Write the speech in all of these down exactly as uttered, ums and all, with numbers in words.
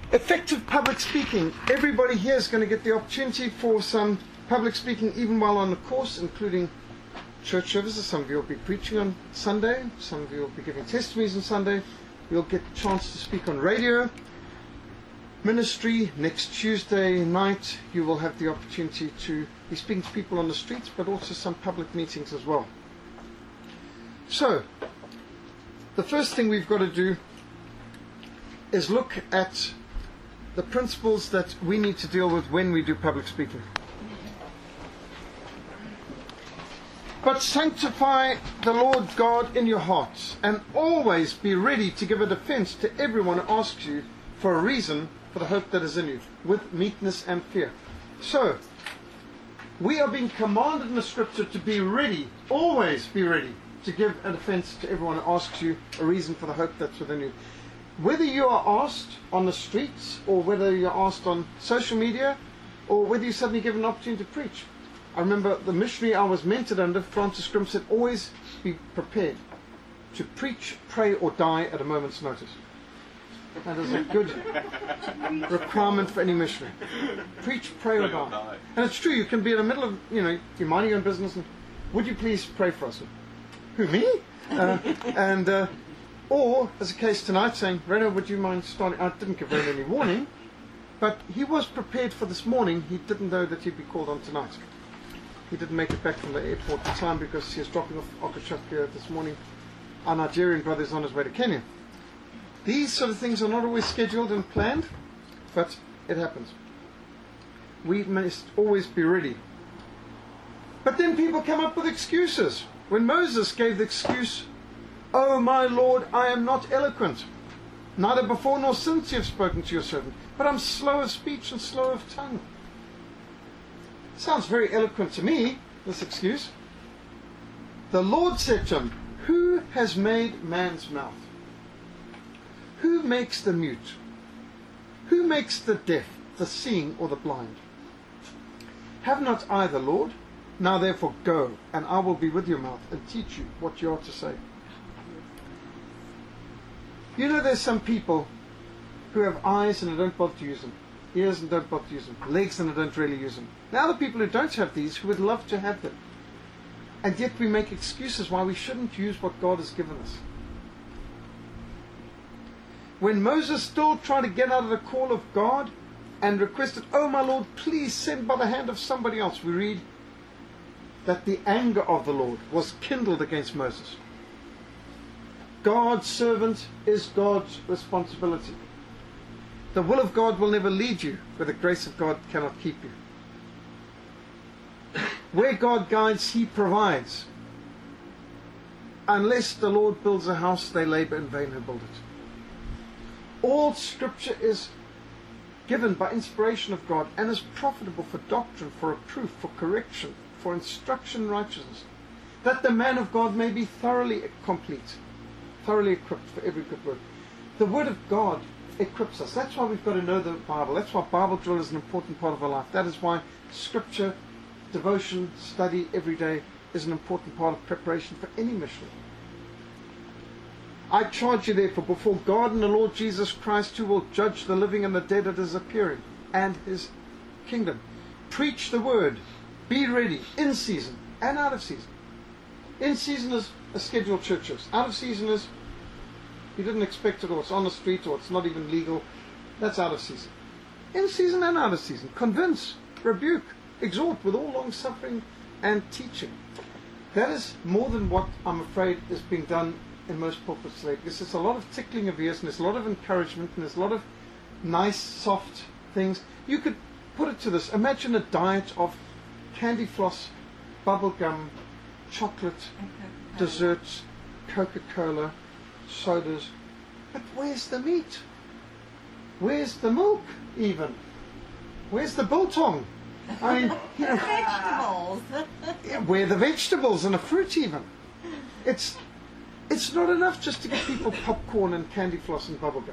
Effective public speaking. Everybody here is going to get the opportunity for some public speaking even while on the course, including church services. Some of you will be preaching on Sunday. Some of you will be giving testimonies on Sunday. You'll get the chance to speak on radio. Ministry, next Tuesday night, you will have the opportunity to be speaking to people on the streets, but also some public meetings as well. So, the first thing we've got to do is look at the principles that we need to deal with when we do public speaking. But sanctify the Lord God in your hearts, and always be ready to give a defense to everyone who asks you for a reason for the hope that is in you, with meekness and fear. So, we are being commanded in the scripture to be ready, always be ready, to give a defense to everyone who asks you a reason for the hope that's within you. Whether you are asked on the streets, or whether you're asked on social media, or whether you suddenly give an opportunity to preach. I remember the missionary I was mentored under, Francis Grimm, said, always be prepared to preach, pray, or die at a moment's notice. That is a good requirement for any missionary. Preach, pray, or die. And it's true, you can be in the middle of, you know, you're minding your own business, and would you please pray for us? Who, me? Uh, and, uh, or, as a case tonight, saying, Reno, would you mind starting? I didn't give Reno any warning, but he was prepared for this morning. He didn't know that he'd be called on tonight. He didn't make it back from the airport in time because he was dropping off Okachukwu this morning. Our Nigerian brother is on his way to Kenya. These sort of things are not always scheduled and planned, but it happens. We must always be ready. But then people come up with excuses. When Moses gave the excuse, "Oh my Lord, I am not eloquent, neither before nor since you have spoken to your servant, but I'm slow of speech and slow of tongue." Sounds very eloquent to me, this excuse. The Lord said to him, "Who has made man's mouth? Who makes the mute? Who makes the deaf, the seeing, or the blind? Have not I the Lord? Now therefore go, and I will be with your mouth and teach you what you are to say." You know, there's some people who have eyes and they don't bother to use them, ears and don't bother to use them, legs and they don't really use them. Now the people who don't have these, who would love to have them. And yet we make excuses why we shouldn't use what God has given us. When Moses still tried to get out of the call of God and requested, "Oh my Lord, please send by the hand of somebody else," we read that the anger of the Lord was kindled against Moses. God's servant is God's responsibility. The will of God will never lead you where the grace of God cannot keep you. Where God guides, He provides. Unless the Lord builds a house, they labor in vain who build it. All Scripture is given by inspiration of God and is profitable for doctrine, for reproof, for correction, for instruction in righteousness, that the man of God may be thoroughly complete, thoroughly equipped for every good work. The Word of God equips us. That's why we've got to know the Bible. That's why Bible drill is an important part of our life. That is why Scripture, devotion, study every day is an important part of preparation for any mission. I charge you therefore before God and the Lord Jesus Christ, who will judge the living and the dead at His appearing and His kingdom. Preach the word. Be ready in season and out of season. In season is a scheduled church service. Out of season is you didn't expect it, or it's on the street, or it's not even legal. That's out of season. In season and out of season. Convince, rebuke, exhort with all long suffering and teaching. That is more than what I'm afraid is being done in most pulpits today, because there's a lot of tickling of ears and there's a lot of encouragement and there's a lot of nice, soft things. You could put it to this. Imagine a diet of candy floss, bubble gum, chocolate, Coca-Cola. desserts, Coca-Cola, sodas. But where's the meat? Where's the milk even? Where's the biltong? I mean, you know, Vegetables. where are the vegetables and the fruit even? It's It's not enough just to give people popcorn and candy floss and bubble gum.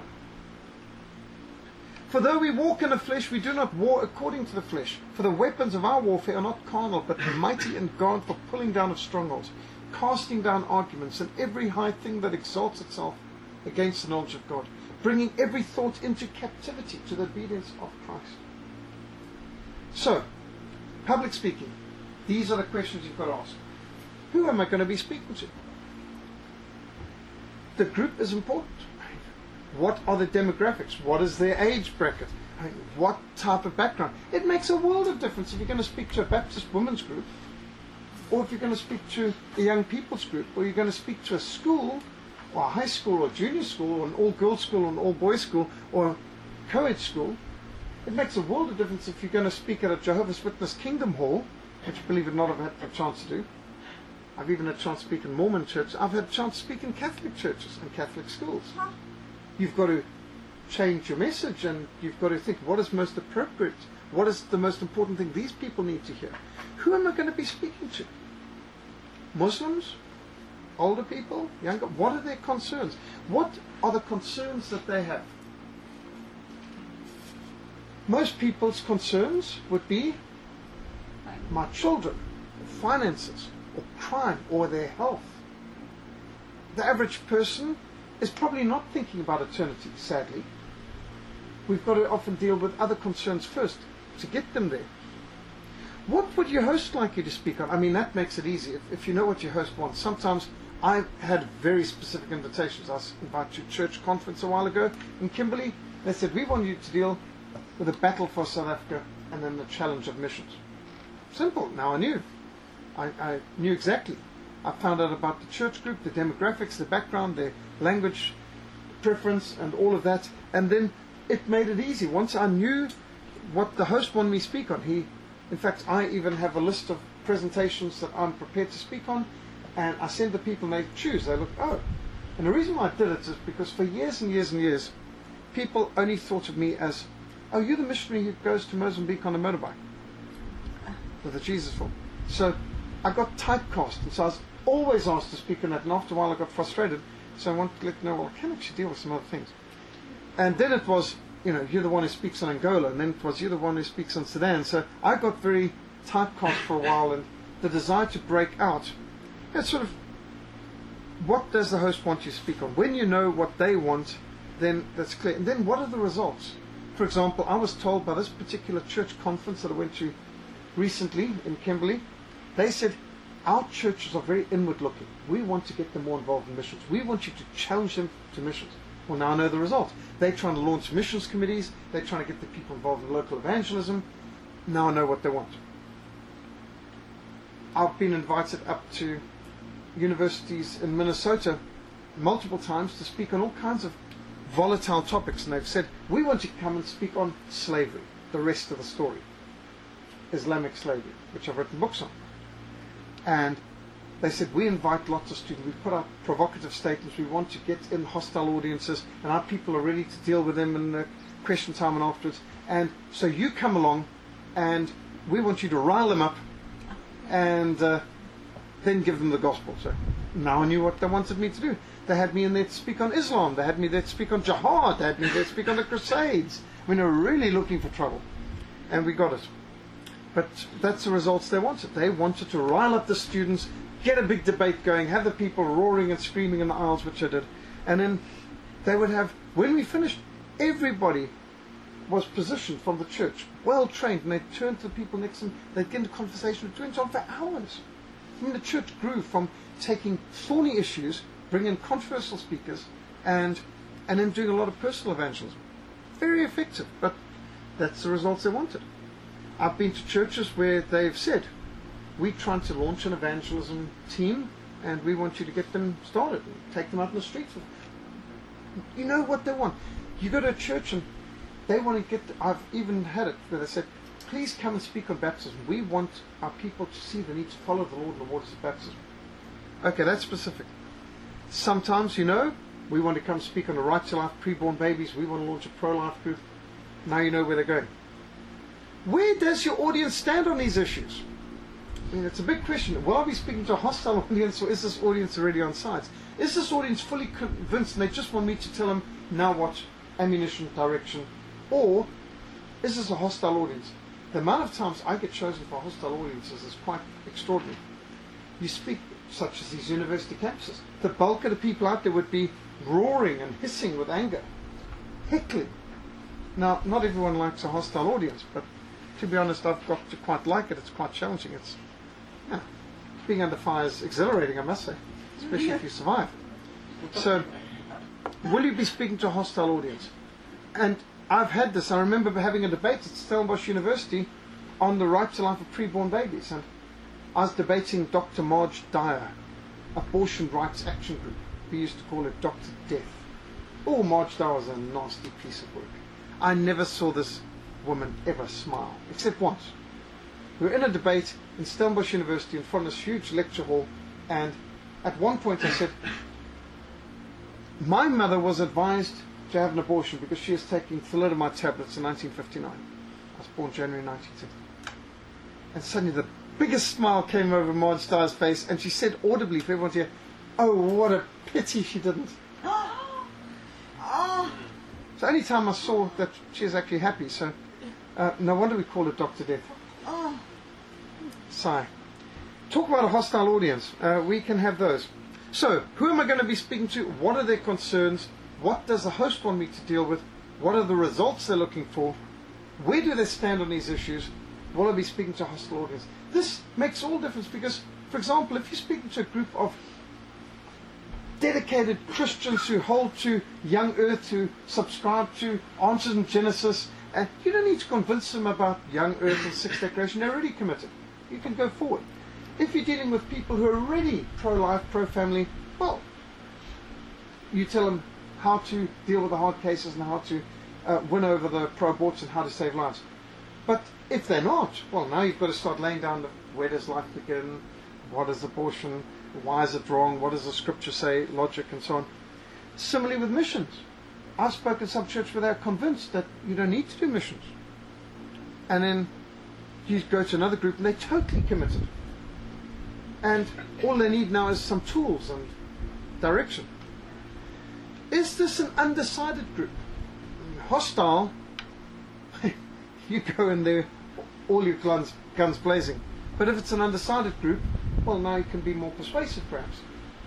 For though we walk in the flesh, we do not war according to the flesh. For the weapons of our warfare are not carnal, but mighty in God for pulling down of strongholds, casting down arguments and every high thing that exalts itself against the knowledge of God, bringing every thought into captivity to the obedience of Christ. So, public speaking, these are the questions you've got to ask. Who am I going to be speaking to? The group is important. What are the demographics? What is their age bracket? What type of background? It makes a world of difference if you're going to speak to a Baptist women's group, or if you're going to speak to a young people's group, or you're going to speak to a school, or a high school, or junior school, or an all-girls school, or an all-boys school, or a co-ed school. It makes a world of difference if you're going to speak at a Jehovah's Witness Kingdom Hall, which, believe it or not, I've had a chance to do. I've even had a chance to speak in Mormon churches. I've had a chance to speak in Catholic churches and Catholic schools. You've got to change your message, and you've got to think, what is most appropriate? What is the most important thing these people need to hear? Who am I going to be speaking to? Muslims? Older people? Younger? What are their concerns? What are the concerns that they have? Most people's concerns would be my children, or finances, or crime, or their health. The average person is probably not thinking about eternity, sadly. We've got to often deal with other concerns first to get them there. What would your host like you to speak on? I mean, that makes it easy. If, if you know what your host wants. Sometimes I've had very specific invitations. I was invited to a church conference a while ago in Kimberley. They said, we want you to deal with the battle for South Africa and then the challenge of missions. Simple. Now I knew. I, I knew exactly. I found out about the church group, the demographics, the background, their language preference, and all of that. And then it made it easy. Once I knew what the host wanted me to speak on, he, in fact, I even have a list of presentations that I'm prepared to speak on, and I send the people and they choose. They look, oh. And the reason why I did it is because for years and years and years, people only thought of me as, oh, you're the missionary who goes to Mozambique on a motorbike with a Jesus film. So I got typecast, and so I was always asked to speak on that, and after a while I got frustrated, so I wanted to let you know, well, I can actually deal with some other things. And then it was, you know, you're the one who speaks on Angola, and then it was, you're the one who speaks on Sudan. So I got very typecast for a while, and the desire to break out, it's sort of, what does the host want you to speak on? When you know what they want, then that's clear. And then what are the results? For example, I was told by this particular church conference that I went to recently in Kimberley, they said, our churches are very inward looking. We want to get them more involved in missions. We want you to challenge them to missions. Well, now I know the results. They're trying to launch missions committees. They're trying to get the people involved in local evangelism. Now I know what they want. I've been invited up to universities in Minnesota multiple times to speak on all kinds of volatile topics, and they've said, we want you to come and speak on slavery, the rest of the story, Islamic slavery, which I've written books on. And they said, we invite lots of students, we put out provocative statements, we want to get in hostile audiences, and our people are ready to deal with them in the question time and afterwards. And so you come along, and we want you to rile them up, and uh, then give them the gospel. So now I knew what they wanted me to do. They had me in there to speak on Islam, they had me there to speak on jihad, they had me there to speak on the Crusades. I mean, they were really looking for trouble, and we got it. But that's the results they wanted. They wanted to rile up the students, get a big debate going, have the people roaring and screaming in the aisles, which I did. And then they would have, when we finished, everybody was positioned from the church, well trained, and they'd turn to the people next to them, they'd get into conversation, it went on for hours. I mean, the church grew from taking thorny issues, bringing in controversial speakers, and, and then doing a lot of personal evangelism. Very effective, but that's the results they wanted. I've been to churches where they've said, we're trying to launch an evangelism team, and we want you to get them started and take them out in the streets. You know what they want. You go to a church and they want to get, I've even had it where they said, please come and speak on baptism. We want our people to see the need to follow the Lord in the waters of baptism. Okay, that's specific. Sometimes, you know, we want to come speak on the right to life, preborn babies. We want to launch a pro-life group. Now you know where they're going. Where does your audience stand on these issues? I mean, it's a big question. Will I be speaking to a hostile audience, or is this audience already on sides? Is this audience fully convinced and they just want me to tell them, now what, ammunition, direction? Or is this a hostile audience? The amount of times I get chosen for hostile audiences is quite extraordinary. You speak such as these university campuses. The bulk of the people out there would be roaring and hissing with anger. heckling. Now, not everyone likes a hostile audience, but to be honest, I've got to quite like it. It's quite challenging. It's yeah, being under fire is exhilarating, I must say, especially if you survive. So, will you be speaking to a hostile audience? And I've had this. I remember having a debate at Stellenbosch University on the right to life of preborn babies, and I was debating Doctor Marge Dyer, Abortion Rights Action Group. We used to call it Doctor Death. Oh, Marge Dyer was a nasty piece of work. I never saw this woman ever smile, except once. We were in a debate in Stellenbosch University in front of this huge lecture hall, and at one point I said, my mother was advised to have an abortion because she is taking thalidomide tablets in nineteen fifty-nine. I was born January nineteen sixty. And suddenly the biggest smile came over Marge Dyer's face, and she said audibly for everyone to hear, oh, what a pity she didn't. Oh. It's the only time I saw that she was actually happy, so uh, no wonder we call her Doctor Death. Oh. Sigh. Talk about a hostile audience. Uh, we can have those. So, who am I going to be speaking to? What are their concerns? What does the host want me to deal with? What are the results they're looking for? Where do they stand on these issues? Will I be speaking to a hostile audience? This makes all difference because, for example, if you're speaking to a group of dedicated Christians who hold to young earth, who subscribe to Answers in Genesis, and you don't need to convince them about young earth and sixth-day creation. They're already committed. You can go forward. If you're dealing with people who are already pro-life, pro-family, well, you tell them how to deal with the hard cases and how to uh, win over the pro-aborts and how to save lives. But if they're not, well, now you've got to start laying down the, where does life begin, what is abortion, why is it wrong, what does the scripture say, logic, and so on. Similarly with missions. I've spoken to some church where they're convinced that you don't need to do missions. And then you go to another group and they're totally committed. And all they need now is some tools and direction. Is this an undecided group? Hostile, you go in there, all your guns, guns blazing. But if it's an undecided group, well, now you can be more persuasive, perhaps.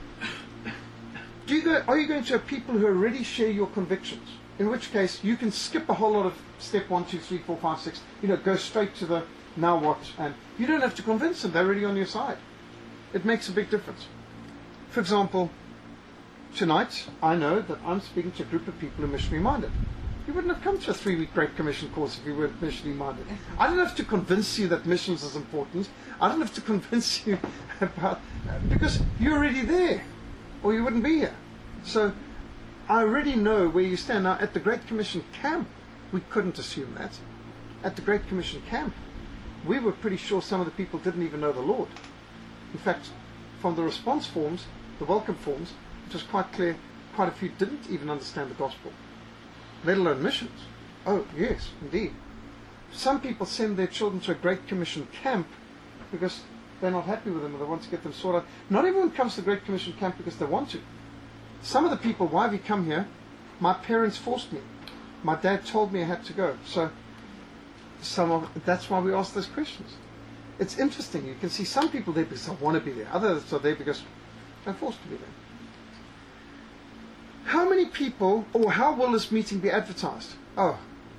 Do you go, are you going to have people who already share your convictions? In which case, you can skip a whole lot of step one, two, three, four, five, six. You know, go straight to the now what, and you don't have to convince them. They're already on your side. It makes a big difference. For example, tonight, I know that I'm speaking to a group of people who are missionary minded. You wouldn't have come to a three-week Great Commission course if you weren't missionary minded. I don't have to convince you that missions is important. I don't have to convince you about, because you're already there, or you wouldn't be here. So I already know where you stand. Now, at the Great Commission camp, we couldn't assume that. At the Great Commission camp, we were pretty sure some of the people didn't even know the Lord. In fact, from the response forms, the welcome forms, it was quite clear quite a few didn't even understand the gospel, let alone missions. Oh, yes, indeed. Some people send their children to a Great Commission camp because they're not happy with them and they want to get them sorted out. Not everyone comes to the Great Commission camp because they want to. Some of the people, why have you come here? My parents forced me. My dad told me I had to go. So some of that's why we ask those questions. It's interesting. You can see some people there because they want to be there. Others are there because they're forced to be there. How many people, or how will this meeting be advertised? Oh,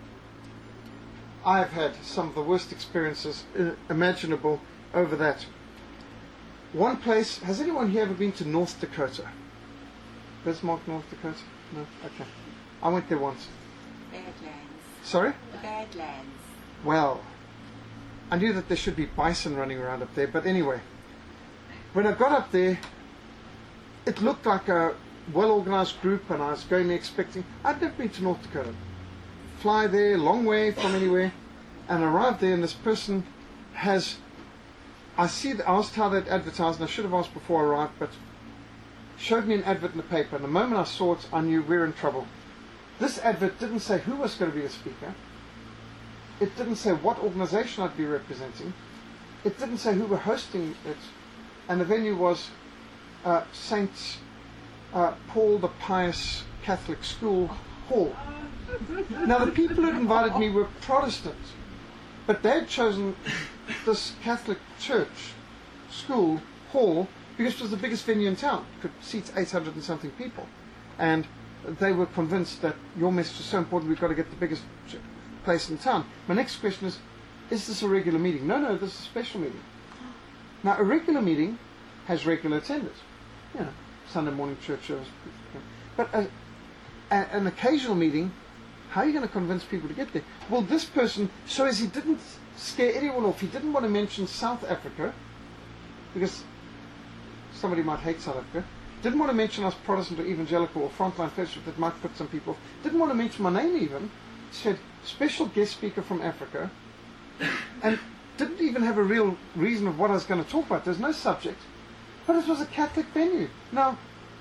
I've had some of the worst experiences imaginable over that. One place, has anyone here ever been to North Dakota? Bismarck, North Dakota? No? Okay. I went there once. Badlands. Sorry? The Badlands. Well, I knew that there should be bison running around up there, but anyway, when I got up there, it looked like a well-organized group, and I was going there expecting, I'd never been to North Dakota. Fly there, long way from anywhere, and arrived there, and this person has, I see, I asked how they'd advertised, and I should have asked before I arrived, but showed me an advert in the paper, and the moment I saw it, I knew we're in trouble. This advert didn't say who was going to be the speaker. It didn't say what organization I'd be representing. It didn't say who were hosting it. And the venue was uh, Saint uh, Paul the Pious Catholic School Hall. Now, the people who invited me were Protestant, but they had chosen this Catholic church school hall because it was the biggest venue in town. It could seat eight hundred and something people. And they were convinced that your message is so important, we've got to get the biggest place in town. My next question is, is this a regular meeting? No, no, this is a special meeting. Now, a regular meeting has regular attenders. You know, Sunday morning church service. But a, a, an occasional meeting, how are you going to convince people to get there? Well, this person, so as he didn't scare anyone off, he didn't want to mention South Africa, because somebody might hate South Africa. Didn't want to mention us Protestant or evangelical or frontline fellowship that might put some people off. Didn't want to mention my name even. Said, special guest speaker from Africa. And didn't even have a real reason of what I was going to talk about. There's no subject. But it was a Catholic venue. Now,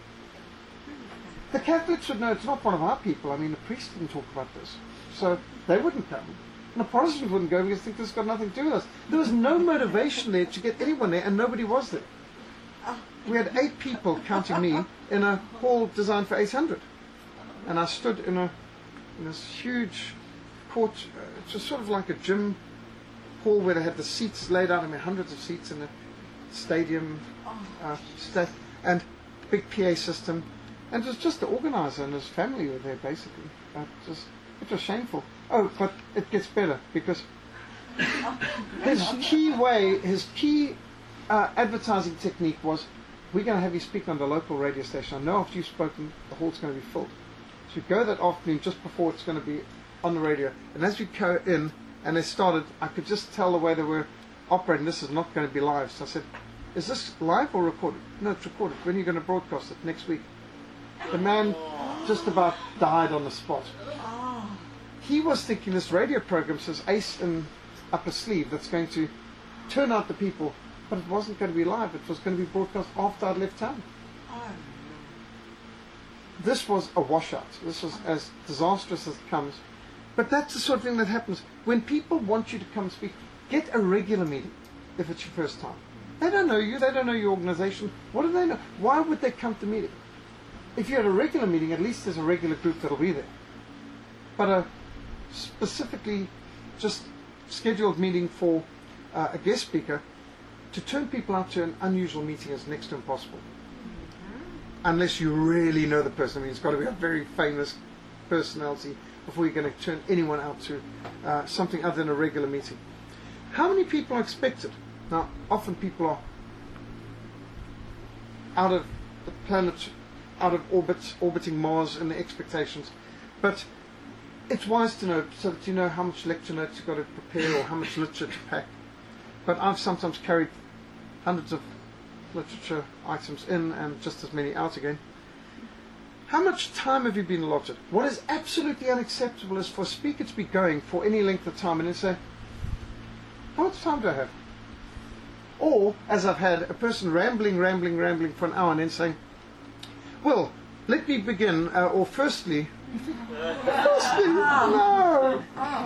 the Catholics would know it's not one of our people. I mean, the priest didn't talk about this. So they wouldn't come. And the Protestants wouldn't go because they think this has got nothing to do with us. There was no motivation there to get anyone there, and nobody was there. We had eight people, counting me, in a hall designed for eight hundred. And I stood in a in this huge court, uh, it's just sort of like a gym hall where they had the seats laid out. I mean, hundreds of seats in a stadium, uh, sta- and big P A system. And it was just the organizer and his family were there, basically. Uh, just, it was shameful. Oh, but it gets better, because his key way, his key uh, advertising technique was, we're going to have you speak on the local radio station. I know after you've spoken, the hall's going to be filled. So you go that afternoon just before it's going to be on the radio. And as we go in, and they started, I could just tell the way they were operating, this is not going to be live. So I said, is this live or recorded? No, it's recorded. When are you going to broadcast it? Next week. The man just about died on the spot. He was thinking this radio program says ace in upper sleeve that's going to turn out the people. But it wasn't going to be live. It was going to be broadcast after I'd left town. Oh. This was a washout. This was as disastrous as it comes. But that's the sort of thing that happens. When people want you to come speak, get a regular meeting if it's your first time. They don't know you. They don't know your organization. What do they know? Why would they come to meeting? If you had a regular meeting, at least there's a regular group that'll be there. But a specifically just scheduled meeting for uh, a guest speaker, to turn people out to an unusual meeting is next to impossible. Unless you really know the person. I mean, it's got to be a very famous personality before you're going to turn anyone out to uh, something other than a regular meeting. How many people are expected? Now, often people are out of the planet, out of orbit, orbiting Mars and the expectations. But it's wise to know so that you know how much lecture notes you've got to prepare or how much literature to pack. But I've sometimes carried hundreds of literature items in and just as many out again. How much time have you been allotted? What is absolutely unacceptable is for a speaker to be going for any length of time and then say, how much time do I have? Or, as I've had, a person rambling, rambling, rambling for an hour and then saying, well, let me begin, uh, or firstly, firstly, no.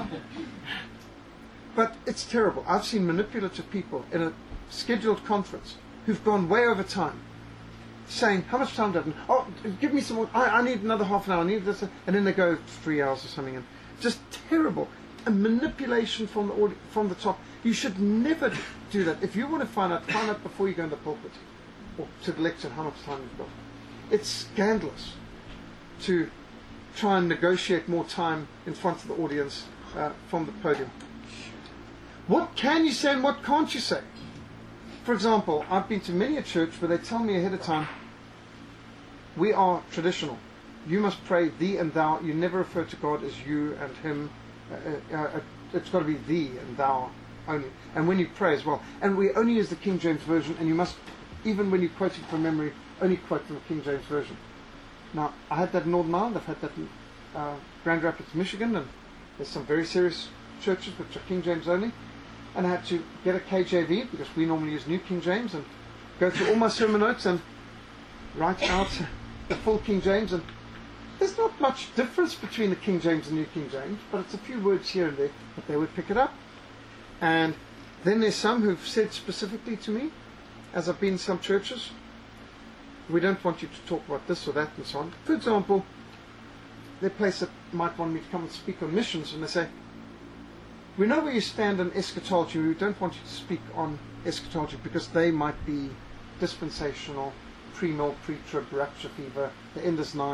But it's terrible. I've seen manipulative people in a scheduled conference who've gone way over time, saying, how much time do I have? Oh, give me some more. I, I need another half an hour. I need this. And then they go three hours or something. And just terrible. A manipulation from the audi- from the top. You should never do that. If you want to find out, find out before you go in the pulpit or to the lecture how much time you've got. It's scandalous to try and negotiate more time in front of the audience uh, from the podium. What can you say and what can't you say? For example, I've been to many a church where they tell me ahead of time, we are traditional. You must pray thee and thou. You never refer to God as you and him. Uh, uh, uh, it's got to be thee and thou only. And when you pray as well. And we only use the King James Version, and you must, even when you're quoting from memory, only quote from the King James Version. Now, I had that in Northern Ireland. I've had that in uh, Grand Rapids, Michigan, and there's some very serious churches which are King James only. And I had to get a K J V, because we normally use New King James, and go through all my sermon notes and write out the full King James. And there's not much difference between the King James and New King James, but it's a few words here and there, but they would pick it up. And then there's some who've said specifically to me, as I've been in some churches, we don't want you to talk about this or that and so on. For example, there's a place that might want me to come and speak on missions, and they say, we know where you stand on eschatology. We don't want you to speak on eschatology because they might be dispensational, pre-mill, pre-trib, rapture fever, the end is nigh.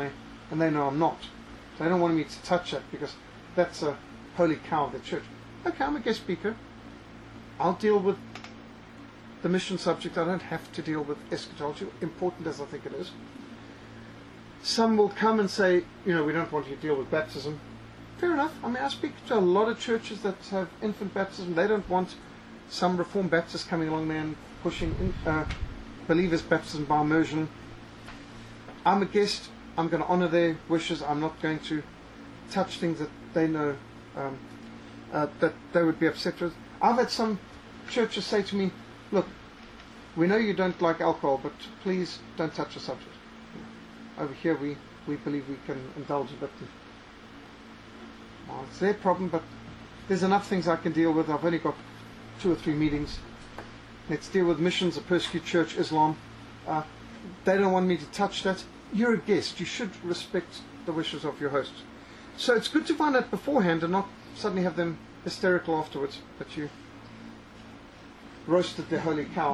and they know I'm not. They don't want me to touch that because that's a holy cow of the church. Okay, I'm a guest speaker. I'll deal with the mission subject. I don't have to deal with eschatology, important as I think it is. Some will come and say, you know, we don't want you to deal with baptism. Fair enough. I mean, I speak to a lot of churches that have infant baptism. They don't want some Reformed Baptists coming along there and pushing in, uh, believers' baptism by immersion. I'm a guest. I'm going to honour their wishes. I'm not going to touch things that they know um, uh, that they would be upset with. I've had some churches say to me, look, we know you don't like alcohol, but please don't touch the subject. Over here we, we believe we can indulge a bit. Well, it's their problem, but there's enough things I can deal with. I've only got two or three meetings. Let's deal with missions, a persecuted church, Islam. Uh, they don't want me to touch that. You're a guest. You should respect the wishes of your host. So it's good to find out beforehand and not suddenly have them hysterical afterwards that you roasted their holy cow.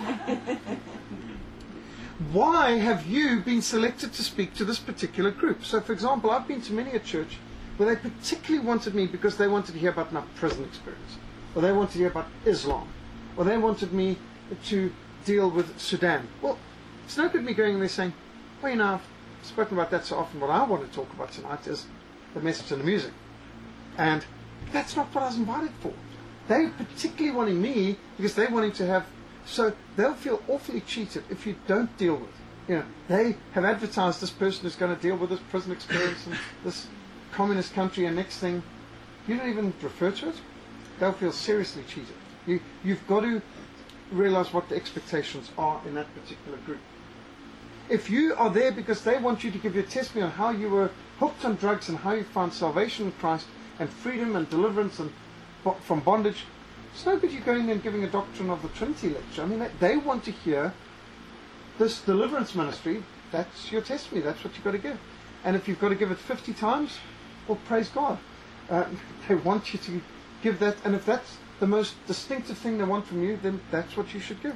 Why have you been selected to speak to this particular group? So, for example, I've been to many a church where they particularly wanted me because they wanted to hear about my prison experience, or they wanted to hear about Islam, or they wanted me to deal with Sudan. Well, it's no good me going there saying, well, you know, I've spoken about that so often. What I want to talk about tonight is the message and the music. And that's not what I was invited for. They're particularly wanting me because they're wanting to have, so they'll feel awfully cheated if you don't deal with. You know, they have advertised this person is going to deal with this prison experience and this communist country, and next thing, you don't even refer to it. They'll feel seriously cheated. You, you've got to realize what the expectations are in that particular group. If you are there because they want you to give your testimony on how you were hooked on drugs and how you found salvation in Christ and freedom and deliverance and from bondage, it's no good you going and giving a doctrine of the Trinity lecture. I mean, they, they want to hear this deliverance ministry. That's your testimony. That's what you've got to give. And if you've got to give it fifty times, well, praise God. Uh, they want you to give that. And if that's the most distinctive thing they want from you, then that's what you should give.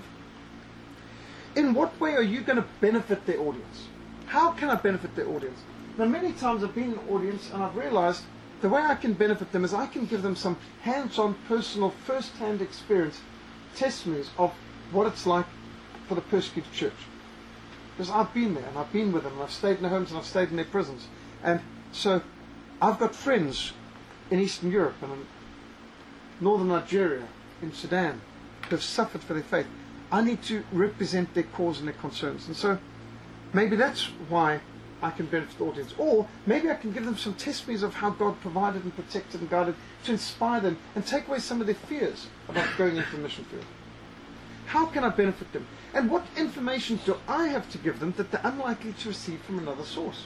In what way are you going to benefit their audience? How can I benefit their audience? Now, many times I've been in an audience and I've realized the way I can benefit them is I can give them some hands-on, personal, first-hand experience, testimonies of what it's like for the persecuted church. Because I've been there and I've been with them and I've stayed in their homes and I've stayed in their prisons. And so I've got friends in Eastern Europe and in Northern Nigeria, in Sudan, who have suffered for their faith. I need to represent their cause and their concerns. And so maybe that's why I can benefit the audience. Or maybe I can give them some testimonies of how God provided and protected and guided to inspire them and take away some of their fears about going into the mission field. How can I benefit them? And what information do I have to give them that they're unlikely to receive from another source?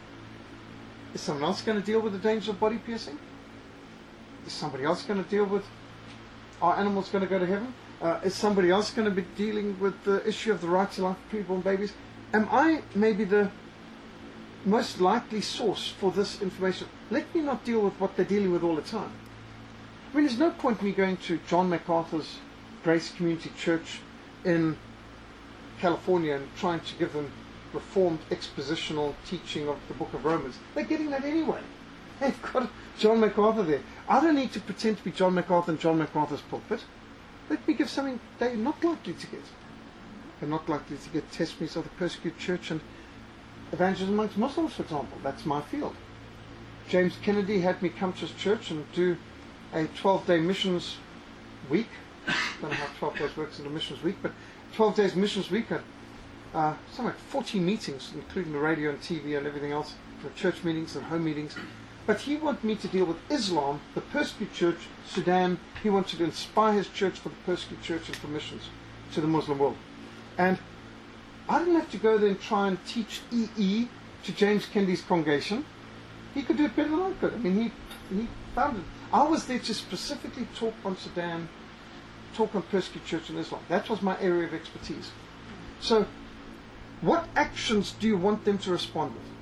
Is someone else going to deal with the danger of body piercing? Is somebody else going to deal with, are animals going to go to heaven? Uh, is somebody else going to be dealing with the issue of the right to life for preborn babies? Am I maybe the most likely source for this information? Let me not deal with what they're dealing with all the time. I mean, there's no point in me going to John MacArthur's Grace Community Church in California and trying to give them reformed expositional teaching of the book of Romans. They're getting that anyway. They've got John MacArthur there. I don't need to pretend to be John MacArthur in John MacArthur's pulpit. Let me give something they're not likely to get. They're not likely to get testimonies of the persecuted church and evangelism amongst Muslims, for example. That's my field. James Kennedy had me come to his church and do a twelve-day missions week. I don't know how twelve days works in a missions week, but twelve days missions week had uh, something like forty meetings, including the radio and T V and everything else, for church meetings and home meetings. But he wanted me to deal with Islam, the persecuted church, Sudan. He wanted to inspire his church for the persecuted church and for missions to the Muslim world. And I didn't have to go there and try and teach E E to James Kennedy's congregation. He could do it better than I could. I mean, he, he found it. I was there to specifically talk on Sudan, talk on persecuted church and Islam. That was my area of expertise. So, what actions do you want them to respond with?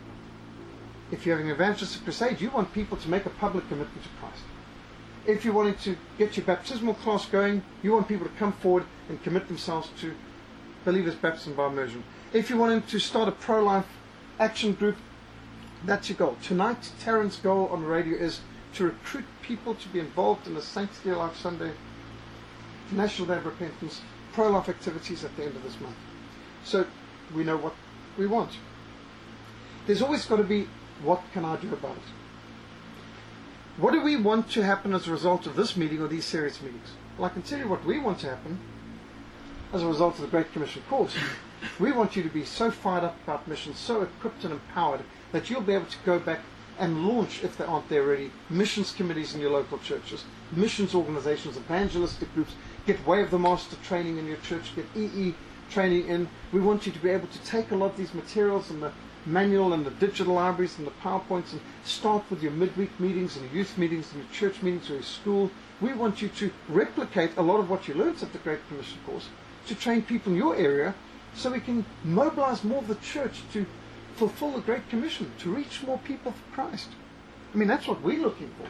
If you're having an evangelistic crusade, you want people to make a public commitment to Christ. If you're wanting to get your baptismal class going, you want people to come forward and commit themselves to believers' baptism by immersion. If you're wanting to start a pro-life action group, That's your goal. Tonight, Taryn's goal on the radio is to recruit people to be involved in the Sanctity of Life Sunday, National Day of Repentance, pro-life activities at the end of this month. So we know what we want. There's always got to be, what can I do about it? What do we want to happen as a result of this meeting or these serious meetings? Well, I can tell you what we want to happen as a result of the Great Commission course. We want you to be so fired up about missions, so equipped and empowered, that you'll be able to go back and launch, if they aren't there already, missions committees in your local churches, missions organizations, evangelistic groups, get Way of the Master training in your church, get E E training in. We want you to be able to take a lot of these materials and the manual and the digital libraries and the PowerPoints and start with your midweek meetings and your youth meetings and your church meetings or your school. We want you to replicate a lot of what you learned at the Great Commission course to train people in your area so we can mobilize more of the church to fulfill the Great Commission, to reach more people for Christ. I mean, that's what we're looking for.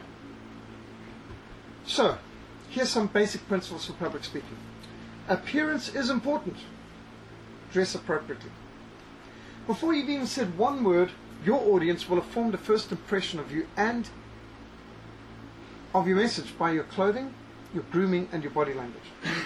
So, here's some basic principles for public speaking. Appearance is important. Dress appropriately. Before you've even said one word, your audience will have formed a first impression of you and of your message by your clothing, your grooming, and your body language.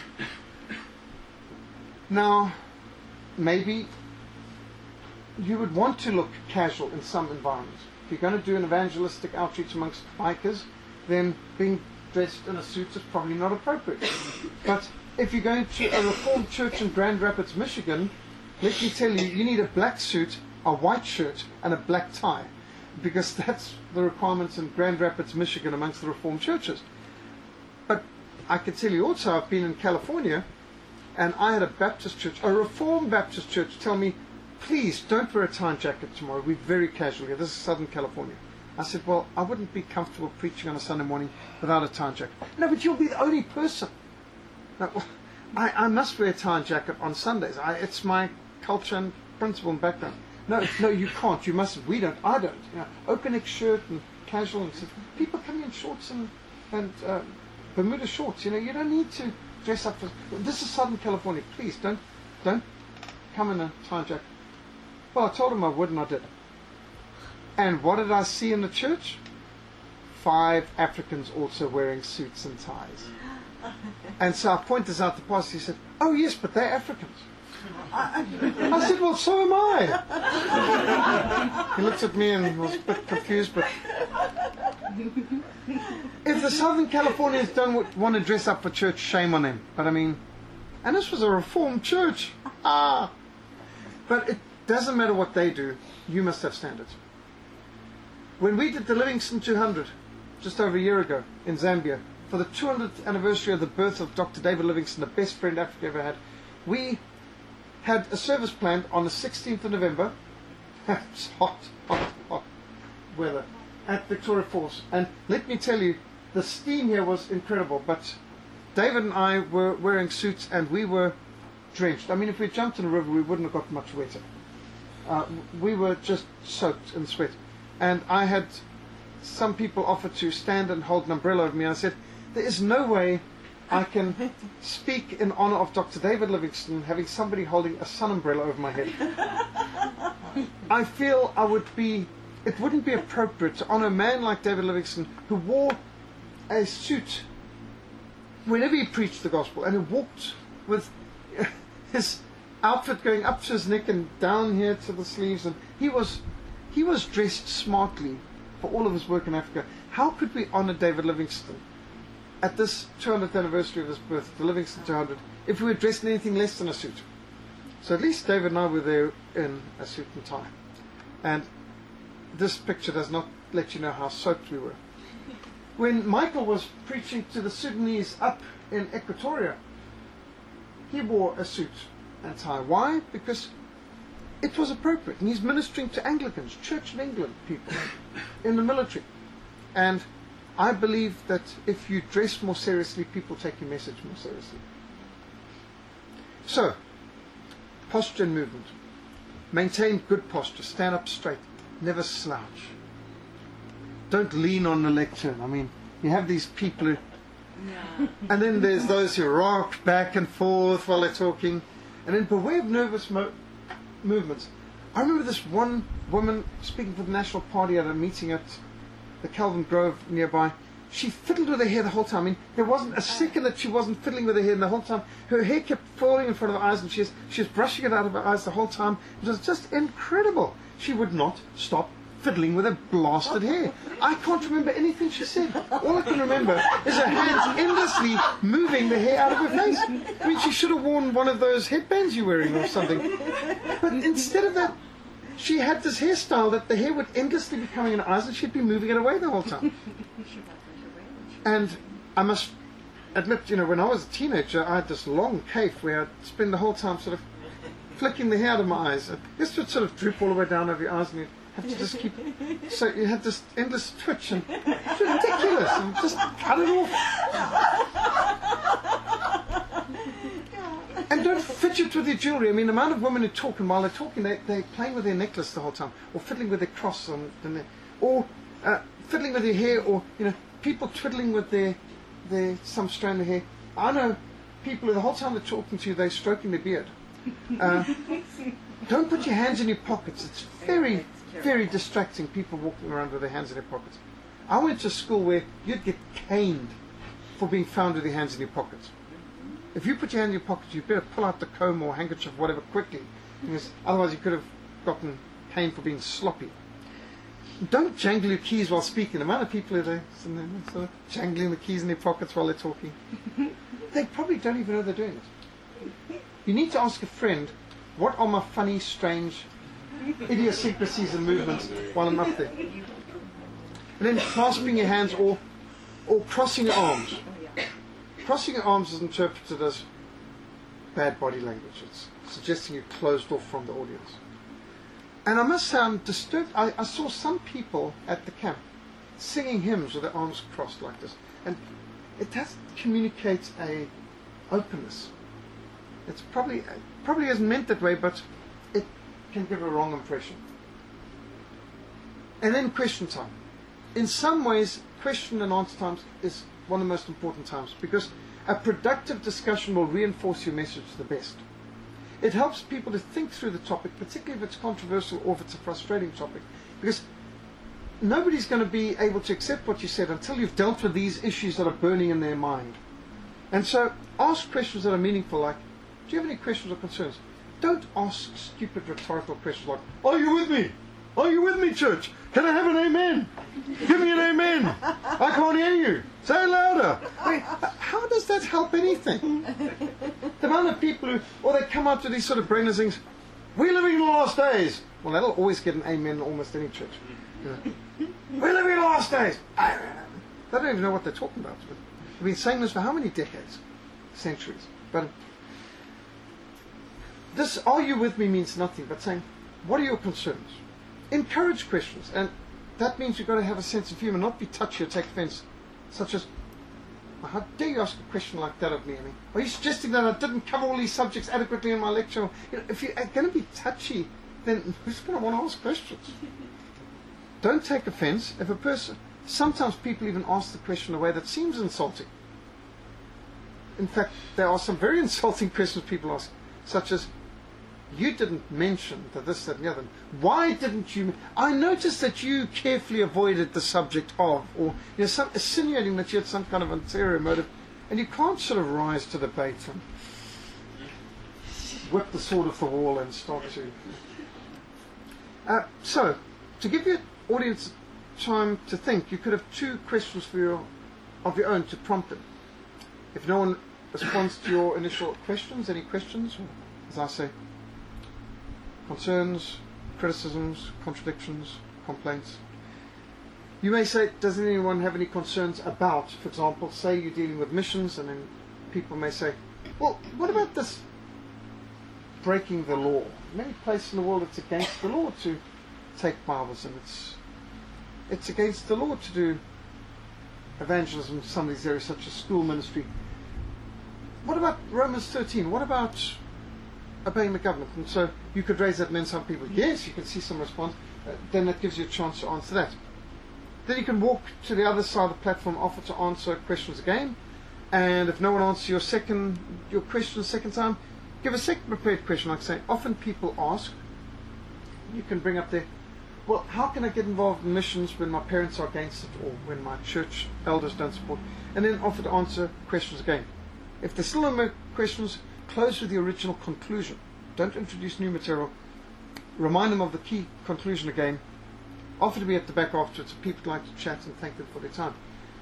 Now, maybe you would want to look casual in some environments. If you're going to do an evangelistic outreach amongst bikers, then being dressed in a suit is probably not appropriate. But if you're going to a Reformed church in Grand Rapids, Michigan, let me tell you, you need a black suit, a white shirt, and a black tie, because that's the requirements in Grand Rapids, Michigan amongst the Reformed churches. But I can tell you also, I've been in California, and I had a Baptist church, a Reformed Baptist church, tell me, please don't wear a tie and jacket tomorrow. We're very casual here. This is Southern California. I said, well, I wouldn't be comfortable preaching on a Sunday morning without a tie and jacket. No, but you'll be the only person. No, well, I, I must wear a tie and jacket on Sundays. I, it's my culture and principle and background. No, no, you can't. You mustn't. We don't. I don't. You know, open neck shirt and casual and stuff. People come in shorts and and uh, Bermuda shorts. You know, you don't need to dress up for. This is Southern California. Please don't don't come in a tie and jacket. Well, I told him I would, and I did. And what did I see in the church? Five Africans also wearing suits and ties. And so I pointed this out to the pastor. He said, "Oh yes, but they're Africans." I, I said, "Well, so am I." He looked at me and was a bit confused, but if the Southern Californians don't want to dress up for church, shame on them. But I mean, and this was a Reformed church. Ah, but it doesn't matter what they do. You must have standards. When we did the Livingston two hundred, just over a year ago in Zambia, for the two hundredth anniversary of the birth of Doctor David Livingstone, the best friend Africa ever had, we had a service planned on the sixteenth of November. It's hot, hot, hot weather at Victoria Falls. And let me tell you, the steam here was incredible. But David and I were wearing suits and we were drenched. I mean, if we jumped in a river, we wouldn't have got much wetter. Uh, we were just soaked in sweat. And I had some people offer to stand and hold an umbrella over me. And I said, there is no way I can speak in honor of Doctor David Livingstone having somebody holding a sun umbrella over my head. I feel I would be, it wouldn't be appropriate to honor a man like David Livingstone who wore a suit whenever he preached the gospel and who walked with his outfit going up to his neck and down here to the sleeves, and he was he was dressed smartly for all of his work in Africa. How could we honor David Livingstone at this two hundredth anniversary of his birth, the Livingston two hundred, if we were dressed in anything less than a suit? So at least David and I were there in a suit and tie. And this picture does not let you know how soaked we were. When Michael was preaching to the Sudanese up in Equatoria, he wore a suit and tie. Why? Because it was appropriate. And he's ministering to Anglicans, Church of England people, in the military. And I believe that if you dress more seriously, people take your message more seriously. So, posture and movement. Maintain good posture. Stand up straight. Never slouch. Don't lean on the lectern. I mean, you have these people who... No. And then there's those who rock back and forth while they're talking. And then beware of nervous mo- movements. I remember this one woman speaking for the National Party at a meeting at the Calvin Grove nearby. She fiddled with her hair the whole time. I mean, there wasn't a second that she wasn't fiddling with her hair, and the whole time her hair kept falling in front of her eyes, and she was, she was brushing it out of her eyes the whole time. It was just incredible. She would not stop fiddling with her blasted hair. I can't remember anything she said. All I can remember is her hands endlessly moving the hair out of her face. I mean, she should have worn one of those headbands you're wearing or something. But instead of that, she had this hairstyle that the hair would endlessly be coming in her eyes, and she'd be moving it away the whole time. And I must admit, you know, when I was a teenager, I had this long cape where I'd spend the whole time sort of flicking the hair out of my eyes. This would sort of droop all the way down over your eyes, and you'd have to just keep... So you had this endless twitch, and it's ridiculous, and just cut it off. And don't fidget with your jewellery. I mean, the amount of women who talk, and while they're talking, they, they're playing with their necklace the whole time, or fiddling with their cross, on, the, or uh, fiddling with their hair, or, you know, people twiddling with their, their some strand of hair. I know people who the whole time they're talking to you, they're stroking their beard. Uh, don't put your hands in your pockets. It's very, very distracting, people walking around with their hands in their pockets. I went to school where you'd get caned for being found with your hands in your pockets. If you put your hand in your pocket, you better pull out the comb or handkerchief, whatever, quickly, because otherwise you could have gotten caned for being sloppy. Don't jangle your keys while speaking. The amount of people who are sort of jangling the keys in their pockets while they're talking, they probably don't even know they're doing it. You need to ask a friend, what are my funny, strange idiosyncrasies and movements while I'm up there? And then clasping your hands or, or crossing your arms. Crossing your arms is interpreted as bad body language. It's suggesting you're closed off from the audience. And I must say I'm disturbed. I, I saw some people at the camp singing hymns with their arms crossed like this. And it does communicate a openness. It's probably, probably isn't meant that way, but it can give a wrong impression. And then question time. In some ways, question and answer times is one of the most important times, because a productive discussion will reinforce your message the best. It helps people to think through the topic, particularly if it's controversial or if it's a frustrating topic, because nobody's going to be able to accept what you said until you've dealt with these issues that are burning in their mind. And so ask questions that are meaningful, like, do you have any questions or concerns? Don't ask stupid rhetorical questions like, are you with me? Are you with me, church? Can I have an amen? Give me an amen. I can't hear you. Say it louder. I mean, how does that help anything? The amount of people who, or they come out to these sort of brainless things, we're living in the last days. Well, that'll always get an amen in almost any church. You know, we're living in the last days. They don't even know what they're talking about. We've been saying this for how many decades? Centuries. But this, are you with me, means nothing but saying, what are your concerns? Encourage questions, and that means you've got to have a sense of humour, not be touchy or take offence, such as, well, how dare you ask a question like that of me? I mean, are you suggesting that I didn't cover all these subjects adequately in my lecture? You know, if you're going to be touchy, then who's going to want to ask questions? Don't take offence. If a person, sometimes people even ask the question in a way that seems insulting. In fact, there are some very insulting questions people ask, such as, you didn't mention that this, that, and the other. Why didn't you? I noticed that you carefully avoided the subject of, or you know, some, insinuating that you had some kind of ulterior motive, and you can't sort of rise to the bait and whip the sword off the wall and start to. Uh, so, to give your audience time to think, you could have two questions for your, of your own to prompt them. If no one responds to your initial questions, any questions, as I say, concerns, criticisms, contradictions, complaints. You may say, does anyone have any concerns about, for example, say you're dealing with missions, and then people may say, well, what about this breaking the law? Many places in the world it's against the law to take Bibles, and it's it's against the law to do evangelism in some of these areas, such as school ministry. What about Romans thirteen? What about obeying the government? And so you could raise that, and then some people, yes, you can see some response. Uh, then that gives you a chance to answer that. Then you can walk to the other side of the platform, offer to answer questions again, and if no one answers your second your question the second time, give a second prepared question. Like I say, often people ask, you can bring up there, well, how can I get involved in missions when my parents are against it or when my church elders don't support? And then offer to answer questions again. If there's still no more questions, close with the original conclusion. Don't introduce new material. Remind them of the key conclusion again. Offer to be at the back afterwards if people like to chat and thank them for their time.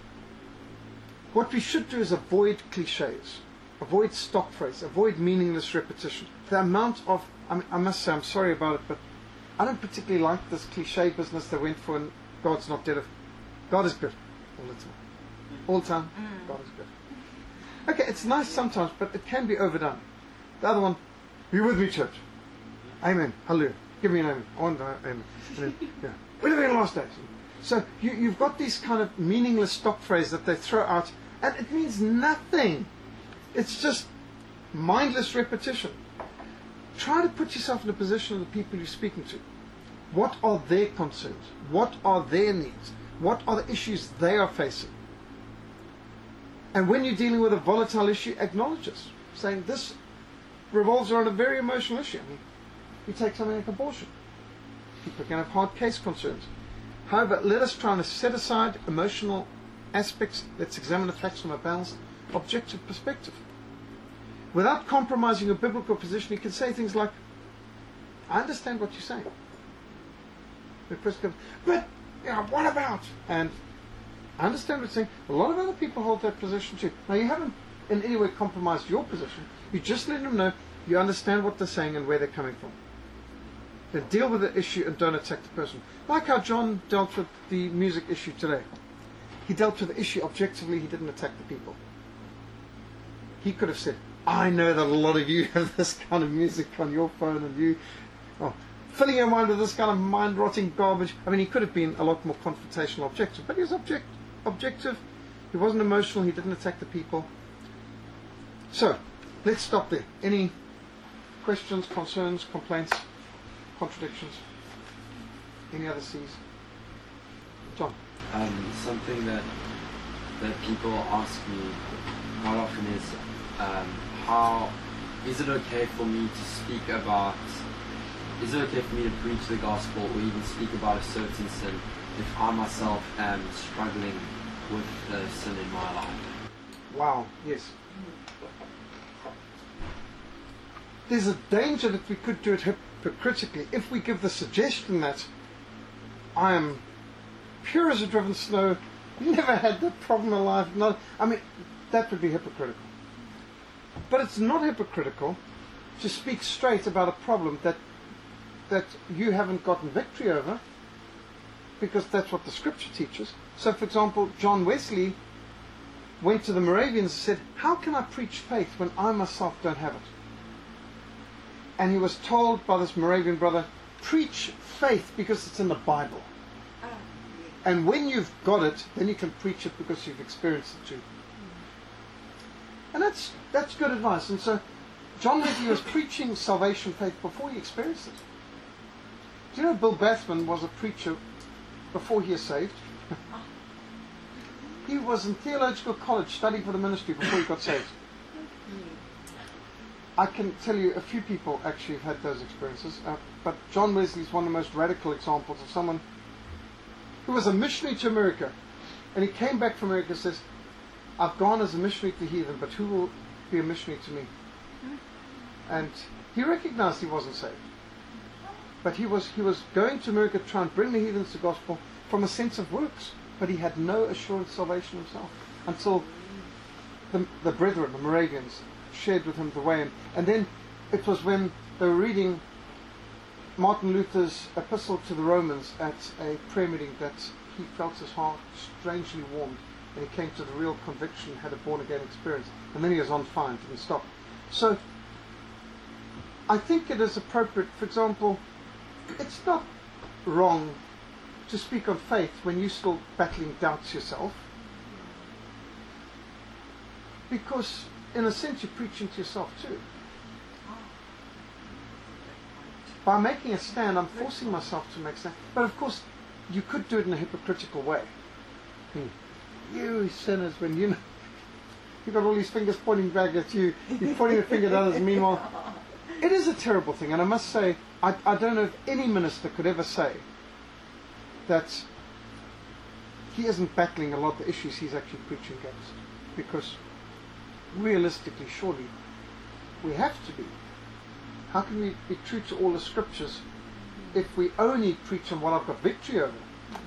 What we should do is avoid cliches, avoid stock phrase, avoid meaningless repetition. The amount of, I, mean, I must say, I'm sorry about it, but I don't particularly like this cliche business they went for and God's not dead. God is good all the time. All the time, God is good. Okay, it's nice sometimes, but it can be overdone. The other one, be with me, church. Amen. Hallelujah. Give me an amen. I want an amen. And then, yeah. We're living in the last days. So you, you've got these kind of meaningless stock phrases that they throw out, and it means nothing. It's just mindless repetition. Try to put yourself in the position of the people you're speaking to. What are their concerns? What are their needs? What are the issues they are facing? And when you're dealing with a volatile issue, acknowledge this. Saying this revolves around a very emotional issue. I mean, you take something like abortion. People can have hard case concerns. However, let us try and set aside emotional aspects. Let's examine the facts from a balanced, objective perspective. Without compromising your biblical position, you can say things like, I understand what you're saying. The person comes, but, you know, what about? And I understand what you're saying. A lot of other people hold that position too. Now, you haven't in any way compromised your position. You just let them know you understand what they're saying and where they're coming from. Then deal with the issue and don't attack the person. Like how John dealt with the music issue today. He dealt with the issue objectively. He didn't attack the people. He could have said, I know that a lot of you have this kind of music on your phone and you oh, filling your mind with this kind of mind-rotting garbage. I mean, he could have been a lot more confrontational objective, but he was object, objective. He wasn't emotional. He didn't attack the people. So, let's stop there. Any questions, concerns, complaints, contradictions? Any other C's? John? Um, something that that people ask me quite often is, um, how is it okay for me to speak about, is it okay for me to preach the gospel or even speak about a certain sin if I myself am struggling with the sin in my life? Wow, yes. There's a danger that we could do it hypocritically if we give the suggestion that I am pure as a driven snow, never had that problem in life. Not, I mean, that would be hypocritical. But it's not hypocritical to speak straight about a problem that that you haven't gotten victory over, because that's what the scripture teaches. So, for example, John Wesley went to the Moravians and said, how can I preach faith when I myself don't have it? And he was told by this Moravian brother, preach faith because it's in the Bible. And when you've got it, then you can preach it because you've experienced it too. And that's that's good advice. And so John Wesley was preaching salvation faith before he experienced it. Do you know Bill Bathman was a preacher before he was saved? He was in theological college studying for the ministry before he got saved. I can tell you a few people actually have had those experiences, uh, but John Wesley is one of the most radical examples of someone who was a missionary to America, and he came back from America and says, I've gone as a missionary to heathen, but who will be a missionary to me? And he recognized he wasn't saved, but he was he was going to America to try and bring the heathens the gospel from a sense of works, but he had no assurance of salvation himself until the, the brethren, the Moravians, shared with him the way. And, and then it was when they were reading Martin Luther's epistle to the Romans at a prayer meeting that he felt his heart strangely warmed, and he came to the real conviction, had a born-again experience, and then he was on fire and didn't stop. So I think it is appropriate, for example, it's not wrong to speak on faith when you're still battling doubts yourself, because in a sense you're preaching to yourself too. By making a stand, I'm forcing myself to make a stand. But of course, you could do it in a hypocritical way. Hmm. You sinners, when you know, you've got all these fingers pointing back at you, you're pointing a finger at others, and meanwhile, it is a terrible thing. And I must say, I, I don't know if any minister could ever say that he isn't battling a lot of the issues he's actually preaching against. Because realistically, surely, we have to be. How can we be true to all the scriptures if we only preach on what I've got victory over?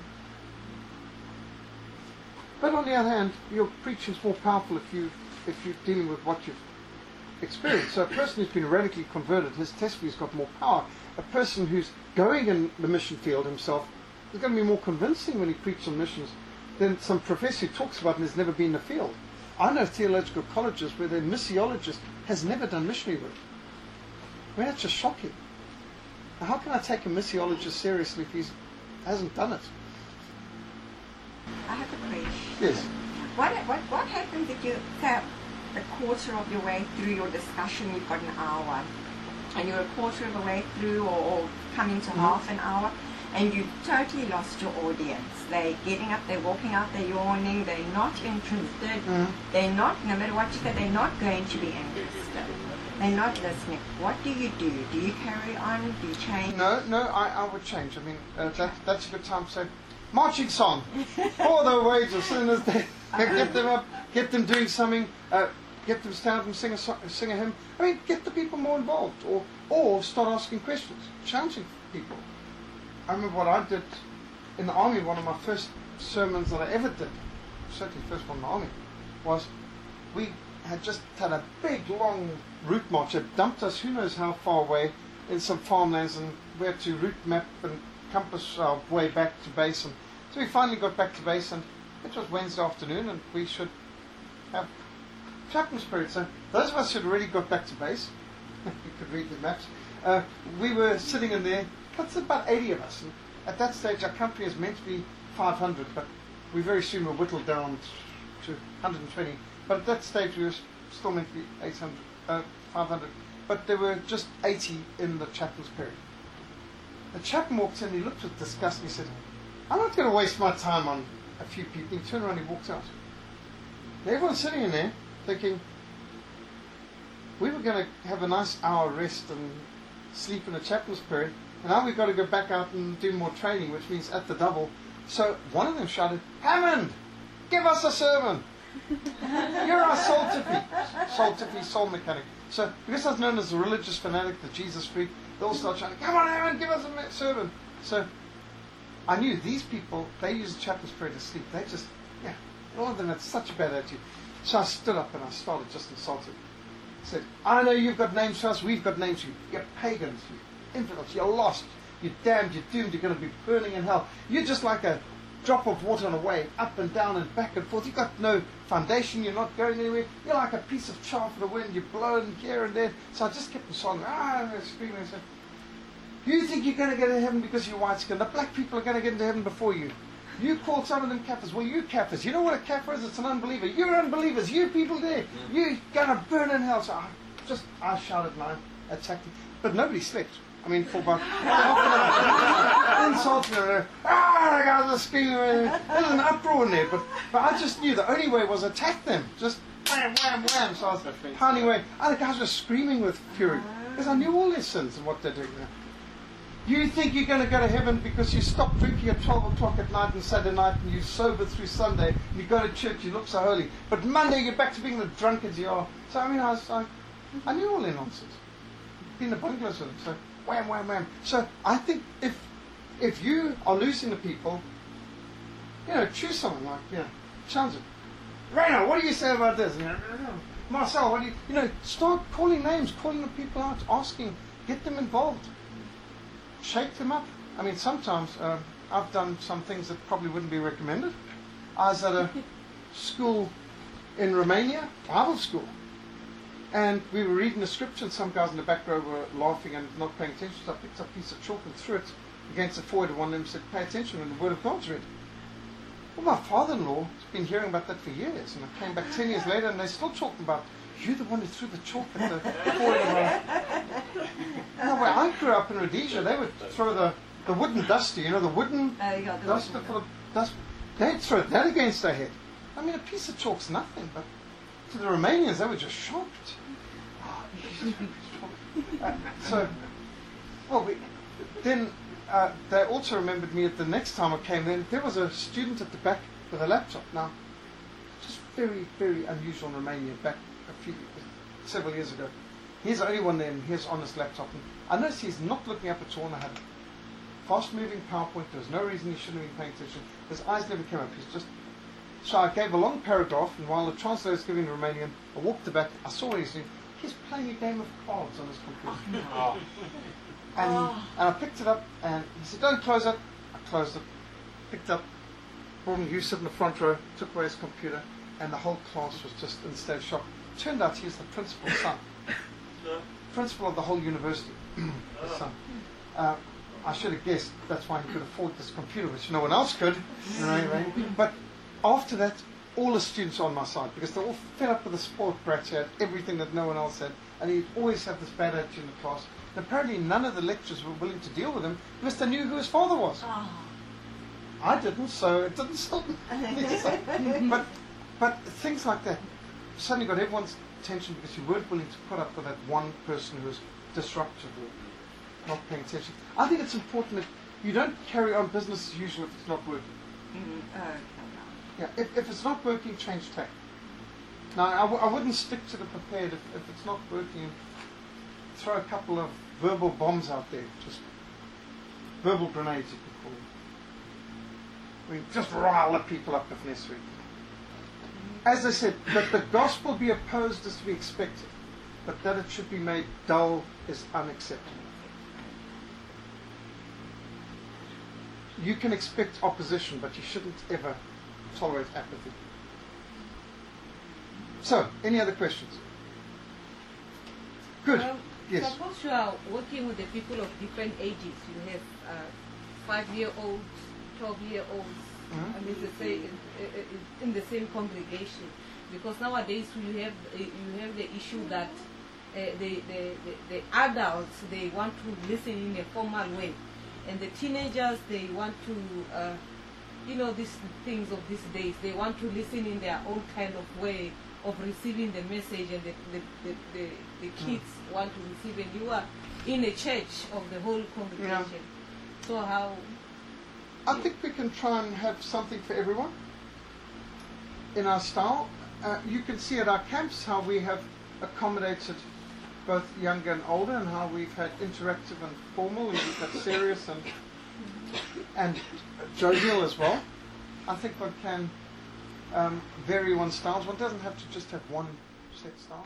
But on the other hand, your preaching is more powerful if, you, if you're dealing with what you've experienced. So a person who's been radically converted, his testimony's got more power. A person who's going in the mission field himself is going to be more convincing when he preaches on missions than some professor who talks about and has never been in the field. I know theological colleges where their missiologist has never done missionary work. I mean, that's just shocking. Now, how can I take a missiologist seriously if he hasn't done it? I have a question. Yes. What, what, what happens if you say a quarter of your way through your discussion, you've got an hour, and you're a quarter of the way through or, or coming to mm-hmm. half an hour, and you've totally lost your audience. They're getting up, they're walking out, they're yawning, they're not interested, mm-hmm. they're not, no matter what you say, they're not going to be interested. They're not listening. What do you do? Do you carry on? Do you change? No, no, I, I would change. I mean, uh, that, that's a good time to say, marching song, for the wage of sinners, get them up, get them doing something, uh, get them stand up and sing a, song, sing a hymn. I mean, get the people more involved, or, or start asking questions, challenging people. I remember what I did in the army, one of my first sermons that I ever did, certainly first one in the army, was we had just had a big, long route march. It dumped us who knows how far away in some farmlands, and we had to route map and compass our way back to base. And so we finally got back to base, and it was Wednesday afternoon, and we should have chaplain's period. So those of us who had already got back to base, you could read the maps, uh, we were sitting in there. That's about eighty of us. And at that stage, our company is meant to be five hundred, but we very soon were whittled down to one hundred twenty. But at that stage, we were still meant to be eight hundred, uh, five hundred. But there were just eighty in the chaplain's period. The chaplain walked in, he looked with disgust, and he said, I'm not going to waste my time on a few people. He turned around and he walked out. And everyone's sitting in there thinking, we were going to have a nice hour rest and sleep in the chaplain's period, and now we've got to go back out and do more training, which means at the double. So one of them shouted, Hammond, give us a sermon. You're our soul tippy. Soul tippy, soul mechanic. So because I was known as the religious fanatic, the Jesus freak, they all started shouting, come on, Hammond, give us a sermon. So I knew these people, they use the chaplain's prayer to sleep. They just, yeah, all of them had such a bad attitude. So I stood up and I started just insulting. I said, I know you've got names for us, we've got names for you. You're pagans, you're infidels, you're lost, you're damned, you're doomed, you're going to be burning in hell. You're just like a drop of water on a wave, up and down and back and forth. You've got no foundation, you're not going anywhere. You're like a piece of chaff in the wind, you're blowing here and there. So I just kept insulting, ah, screaming and saying, you think you're going to get into heaven because you're white skinned? The black people are going to get into heaven before you. You called some of them kafirs. Well, you kafirs. You know what a kafir is? It's an unbeliever. You're unbelievers. You people there. You're going to burn in hell. So I just, I shouted and I attacked them. But nobody slept. I mean, for about half an hour. Insulting them. Ah, the guys are screaming. There was an uproar in there. But, but I just knew the only way was attack them. Just wham, wham, wham. So I was pounding away. And the guys were screaming with fury. Because I knew all their sins and what they're doing there. You think you're going to go to heaven because you stop drinking at twelve o'clock at night and Saturday night and you're sober through Sunday and you go to church, you look so holy. But Monday you're back to being the drunkards you are. So I mean, I, was, I, I knew all their nonsense. Been the bungalows with them. So wham, wham, wham. So I think if if you are losing the people, you know, choose someone like, you know, challenge them. Rainer, what do you say about this? You know, Marcel, what do you, you know, start calling names, calling the people out, asking, get them involved. Shake them up. I mean, sometimes uh, I've done some things that probably wouldn't be recommended. I was at a school in Romania, Bible school, and we were reading the scripture, and some guys in the back row were laughing and not paying attention. So I picked up a piece of chalk and threw it against the forehead of one of them and said, pay attention when the word of God's read. Well, my father-in-law has been hearing about that for years, and I came back ten years later and they're still talking about, you're the one who threw the chalk at the forehead of my... Now, where I grew up in Rhodesia, they would throw the, the wooden duster, you know, the wooden uh, yeah, the duster wooden. for the dust. They'd throw that against their head. I mean, a piece of chalk's nothing, but to the Romanians, they were just shocked. uh, so, Well, we, then uh, they also remembered me at the next time I came. Then there was a student at the back with a laptop. Now, just very, very unusual in Romania. Back a few, several years ago, he's the only one there, and he's on his laptop. And I noticed he's not looking up at all. And I had fast-moving PowerPoint. There was no reason he shouldn't have been paying attention. His eyes never came up. He's just. So I gave a long paragraph, and while the translator was giving the Romanian, I walked the back. I saw what he's doing. He's playing a game of cards on his computer. Oh. And, Oh. and I picked it up, and he said, "Don't close it." I closed it, picked it up, brought him. You sit in the front row, took away his computer, and the whole class was just in a state of shock. Turned out he was the principal's son, principal of the whole university. His son. Uh, I should have guessed that's why he could afford this computer, which no one else could. You know, right? But after that, all the students are on my side because they're all fed up with the spoiled brat who had everything that no one else had, and he'd always have this bad attitude in the class. And apparently none of the lecturers were willing to deal with him because they knew who his father was. Oh. I didn't, so it didn't stop me. but, but things like that suddenly got everyone's attention because you weren't willing to put up with that one person who was disruptive or not paying attention. I think it's important that you don't carry on business as usual if it's not working. Mm-hmm. Oh, Yeah, if, if it's not working, change tack. Now, I, w- I wouldn't stick to the prepared. If, if it's not working, throw a couple of verbal bombs out there. Just verbal grenades, you could call them. We just rile the people up if necessary. As I said, that the gospel be opposed is to be expected, but that it should be made dull is unacceptable. You can expect opposition, but you shouldn't ever tolerate apathy. So, any other questions? Good. Well, Yes. Suppose you are working with the people of different ages. You have uh, five-year-olds, twelve-year-olds, Mhm. I mean, to say in, in, in the same congregation. Because nowadays you have uh, you have the issue that uh, the, the, the the adults, they want to listen in a formal way, and the teenagers, they want to. Uh, you know, these things of these days, they want to listen in their own kind of way of receiving the message, and the, the, the, the, the kids mm. want to receive, and you are in a church of the whole congregation. Yeah. So how... I think we can try and have something for everyone in our style. Uh, you can see at our camps how we have accommodated both younger and older, and how we've had interactive and formal, and we've had serious and and jovial as well. I think one can um, vary one's styles. One doesn't have to just have one set style.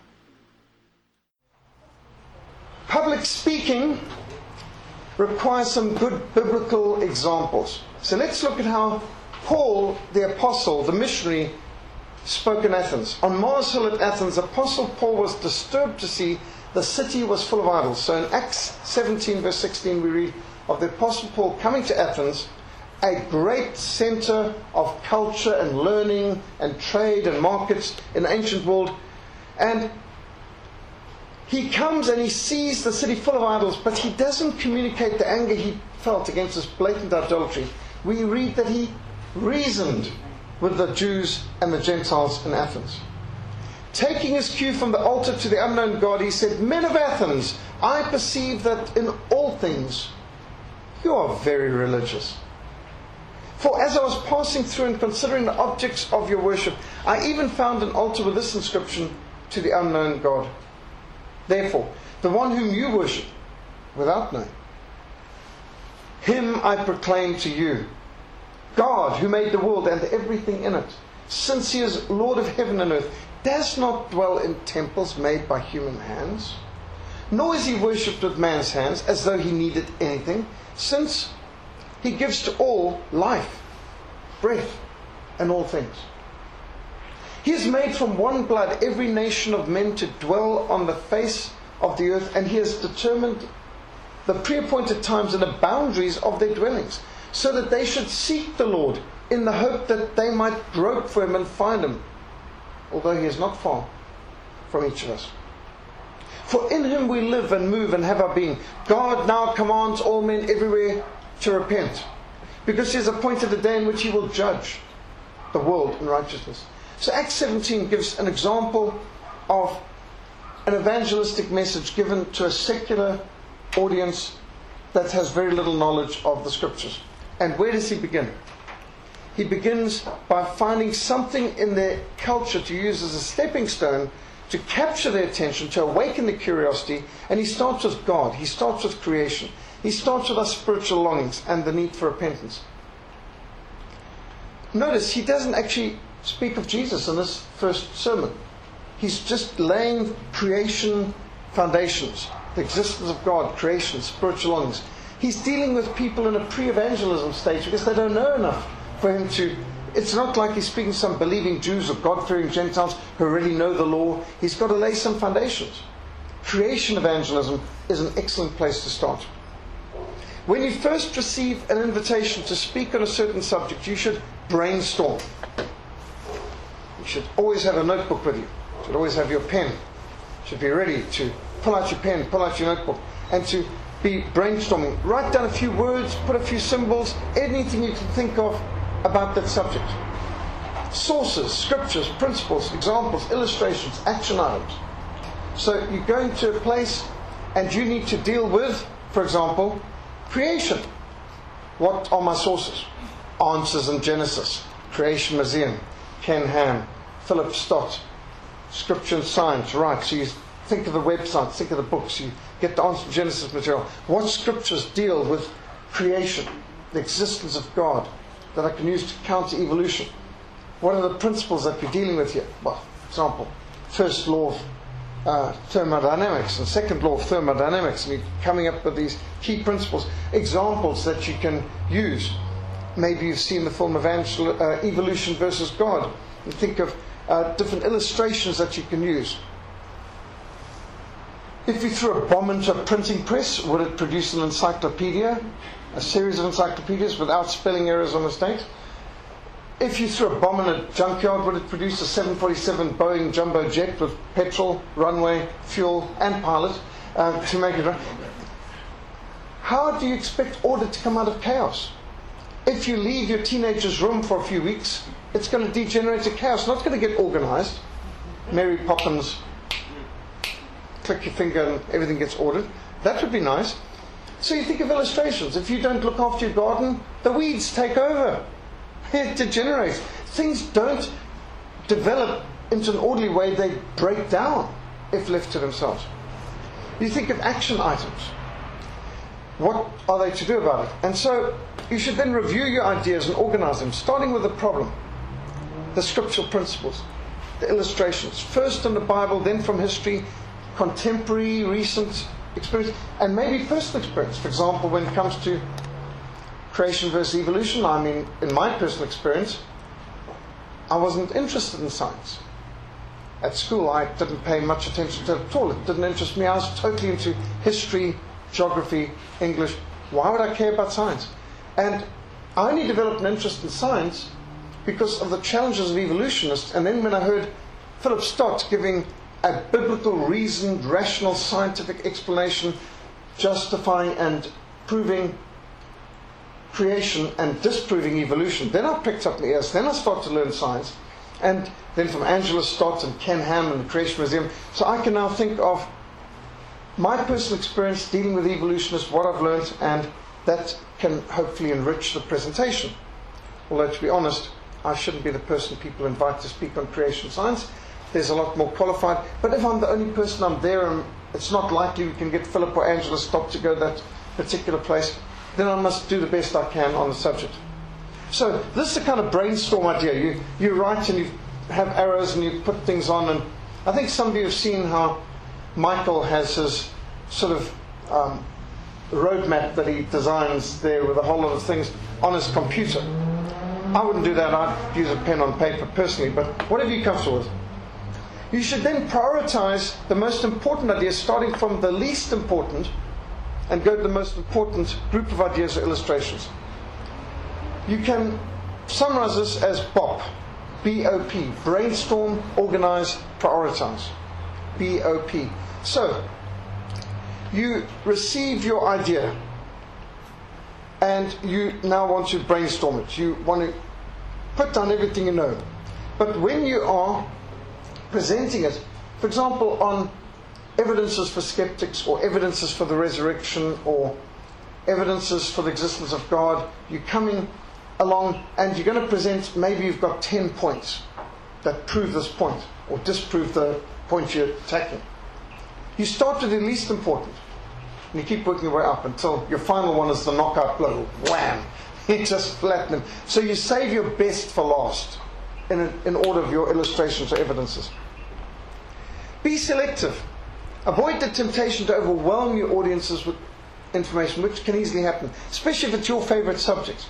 Public speaking requires some good biblical examples. So let's look at how Paul, the apostle, the missionary, spoke in Athens. On Mars Hill at Athens, Apostle Paul was disturbed to see the city was full of idols. So in Acts seventeen verse sixteen we read of the Apostle Paul coming to Athens, a great center of culture and learning and trade and markets in the ancient world. And he comes and he sees the city full of idols, but he doesn't communicate the anger he felt against this blatant idolatry. We read that he reasoned with the Jews and the Gentiles in Athens. Taking his cue from the altar to the unknown God, he said, "Men of Athens, I perceive that in all things you are very religious. For as I was passing through and considering the objects of your worship, I even found an altar with this inscription, to the unknown God. Therefore, the one whom you worship, without name, him I proclaim to you, God, who made the world and everything in it, since he is Lord of heaven and earth, does not dwell in temples made by human hands, nor is he worshipped with man's hands as though he needed anything, since he gives to all life, breath, and all things. He has made from one blood every nation of men to dwell on the face of the earth, and he has determined the pre-appointed times and the boundaries of their dwellings, so that they should seek the Lord in the hope that they might grope for him and find him, although he is not far from each of us. For in him we live and move and have our being. God now commands all men everywhere to repent, because he has appointed a day in which he will judge the world in righteousness." So Acts seventeen gives an example of an evangelistic message given to a secular audience that has very little knowledge of the Scriptures. And where does he begin? He begins by finding something in their culture to use as a stepping stone to capture their attention, to awaken their curiosity. And he starts with God. He starts with creation. He starts with our spiritual longings and the need for repentance. Notice, he doesn't actually speak of Jesus in this first sermon. He's just laying creation foundations, the existence of God, creation, spiritual longings. He's dealing with people in a pre-evangelism stage because they don't know enough for him to... It's not like he's speaking to some believing Jews or God-fearing Gentiles who already know the law. He's got to lay some foundations. Creation evangelism is an excellent place to start. When you first receive an invitation to speak on a certain subject, you should brainstorm. You should always have a notebook with you. You should always have your pen. You should be ready to pull out your pen, pull out your notebook, and to be brainstorming. Write down a few words, put a few symbols, anything you can think of about that subject. Sources, scriptures, principles, examples, illustrations, action items. So you're going to a place and you need to deal with, for example, creation. What are my sources? Answers in Genesis, Creation Museum, Ken Ham, Philip Stott, Scripture and Science. Right, so you think of the websites, think of the books, you get the Answers in Genesis material. What scriptures deal with creation, the existence of God, that I can use to counter evolution? What are the principles that we're dealing with here? Well, for example, first law of uh, thermodynamics and second law of thermodynamics, and you're coming up with these key principles, examples that you can use. Maybe you've seen the film Evangel- uh, Evolution versus God. You think of uh, different illustrations that you can use. If you threw a bomb into a printing press, would it produce an encyclopedia? A series of encyclopedias without spelling errors or mistakes? If you threw a bomb in a junkyard, would it produce a seven forty-seven Boeing jumbo jet with petrol, runway, fuel, and pilot uh, to make it run? How do you expect order to come out of chaos? If you leave your teenager's room for a few weeks, it's going to degenerate to chaos. Not going to get organized. Mary Poppins, click your finger and everything gets ordered. That would be nice. So you think of illustrations. If you don't look after your garden, the weeds take over. It degenerates. Things don't develop into an orderly way. They break down if left to themselves. You think of action items. What are they to do about it? And so you should then review your ideas and organize them, starting with the problem, the scriptural principles, the illustrations. First in the Bible, then from history, contemporary, recent experience, and maybe personal experience. For example, when it comes to creation versus evolution, I mean, in my personal experience, I wasn't interested in science. At school, I didn't pay much attention to it at all. It didn't interest me. I was totally into history, geography, English. Why would I care about science? And I only developed an interest in science because of the challenges of evolutionists. And then when I heard Philip Stott giving a biblical, reasoned, rational, scientific explanation justifying and proving creation and disproving evolution, then I picked up my ears. Then I started to learn science. And then from Angela Stott and Ken Ham and the Creation Museum. So I can now think of my personal experience dealing with evolutionists, what I've learned, and that can hopefully enrich the presentation. Although, to be honest, I shouldn't be the person people invite to speak on creation science. There's a lot more qualified. But if I'm the only person I'm there, and it's not likely we can get Philip or Angela Stott to go that particular place, then I must do the best I can on the subject. So this is a kind of brainstorm idea. You, you write and you have arrows and you put things on. And I think some of you have seen how Michael has his sort of um, roadmap that he designs there with a whole lot of things on his computer. I wouldn't do that. I'd use a pen on paper personally, but whatever you're comfortable with. You should then prioritize the most important ideas, starting from the least important, and go to the most important group of ideas or illustrations. You can summarize this as B O P, B O P, brainstorm, organize, prioritize, B O P. So, you receive your idea and you now want to brainstorm it. You want to put down everything you know. But when you are presenting it, for example, on evidences for skeptics or evidences for the resurrection or evidences for the existence of God. You're coming along and you're going to present, maybe you've got ten points that prove this point or disprove the point you're attacking. You start with the least important and you keep working your way up until your final one is the knockout blow. Wham! You just flatten them. So you save your best for last in, a, in order of your illustrations or evidences. Be selective. Avoid the temptation to overwhelm your audiences with information, which can easily happen, especially if it's your favorite subject.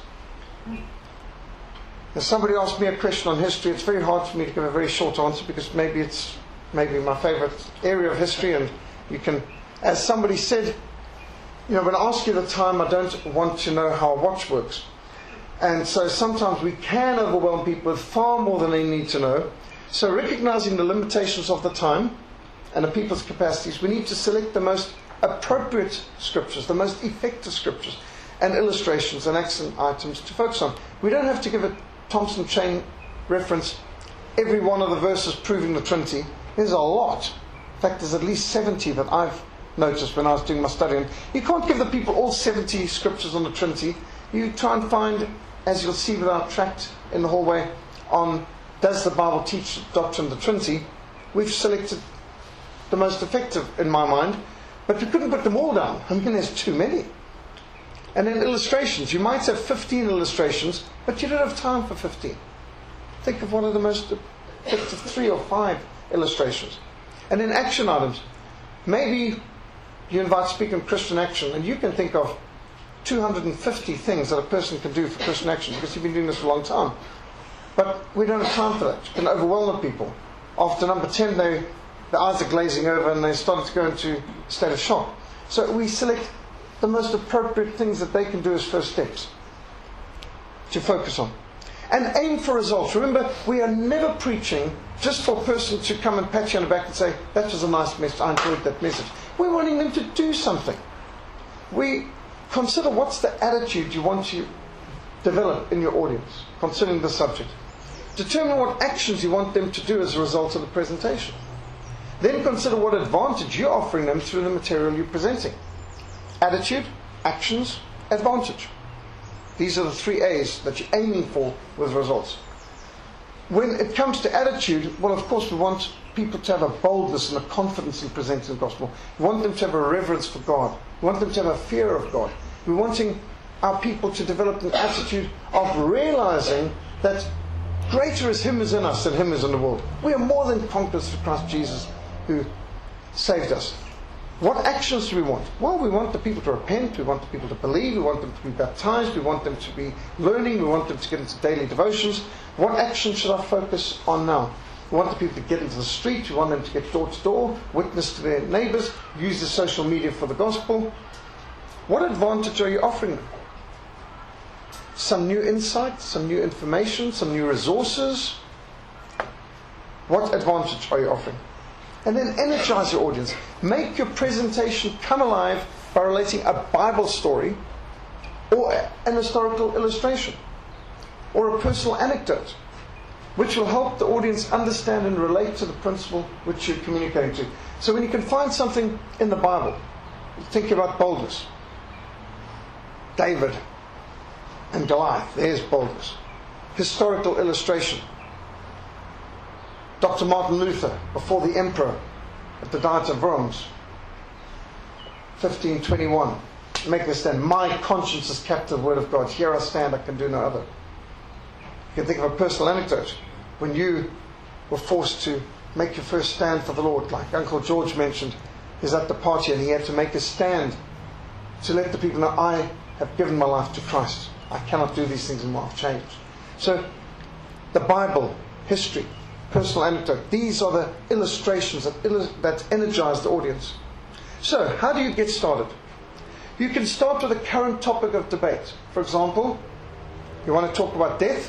If somebody asked me a question on history, it's very hard for me to give a very short answer because maybe it's maybe my favorite area of history, and you can, as somebody said, you know, when I ask you the time, I don't want to know how a watch works. And so sometimes we can overwhelm people with far more than they need to know. So recognizing the limitations of the time and the people's capacities, we need to select the most appropriate scriptures, the most effective scriptures, and illustrations and action items to focus on. We don't have to give a Thompson chain reference every one of the verses proving the Trinity. There's a lot. In fact, there's at least seventy that I've noticed when I was doing my study. You can't give the people all seventy scriptures on the Trinity. You try and find, as you'll see with our tract in the hallway, on does the Bible teach the doctrine of the Trinity, we've selected the most effective in my mind, but we couldn't put them all down. I mean, there's too many. And then illustrations. You might have fifteen illustrations, but you don't have time for fifteen. Think of one of the most effective three or five illustrations. And then action items. Maybe you invite Speak on Christian Action, and you can think of two hundred fifty things that a person can do for Christian Action, because you've been doing this for a long time. But we don't have time for that. You can overwhelm the people. After number ten, they, their eyes are glazing over and they started to go into a state of shock. So we select the most appropriate things that they can do as first steps to focus on. And aim for results. Remember, we are never preaching just for a person to come and pat you on the back and say, that was a nice message, I enjoyed that message. We're wanting them to do something. We consider what's the attitude you want to develop in your audience concerning the subject. Determine what actions you want them to do as a result of the presentation. Then consider what advantage you're offering them through the material you're presenting. Attitude, actions, advantage. These are the three A's that you're aiming for with results. When it comes to attitude, well, of course, we want people to have a boldness and a confidence in presenting the gospel. We want them to have a reverence for God. We want them to have a fear of God. We're wanting our people to develop an attitude of realizing that greater is Him who is in us than Him who is in the world. We are more than conquerors through Christ Jesus who saved us. What actions do we want? Well, we want the people to repent, we want the people to believe, we want them to be baptized, we want them to be learning, we want them to get into daily devotions. What action should I focus on now? We want the people to get into the street, we want them to get door to door, witness to their neighbours, use the social media for the gospel. What advantage are you offering them? Some new insight, some new information, some new resources. What advantage are you offering? And then energize your audience. Make your presentation come alive by relating a Bible story or an historical illustration or a personal anecdote, which will help the audience understand and relate to the principle which you're communicating to. So when you can find something in the Bible, think about boldness. David and Goliath, there's boldness. Historical illustration. Doctor Martin Luther, before the emperor at the Diet of Worms, fifteen twenty-one, making a stand. My conscience is kept to the word of God. Here I stand, I can do no other. You can think of a personal anecdote when you were forced to make your first stand for the Lord, like Uncle George mentioned. He's at the party and he had to make a stand to let the people know, I have given my life to Christ. I cannot do these things and I've changed. So, the Bible, history, personal anecdote, these are the illustrations that, illus- that energize the audience. So, how do you get started? You can start with a current topic of debate. For example, you want to talk about death.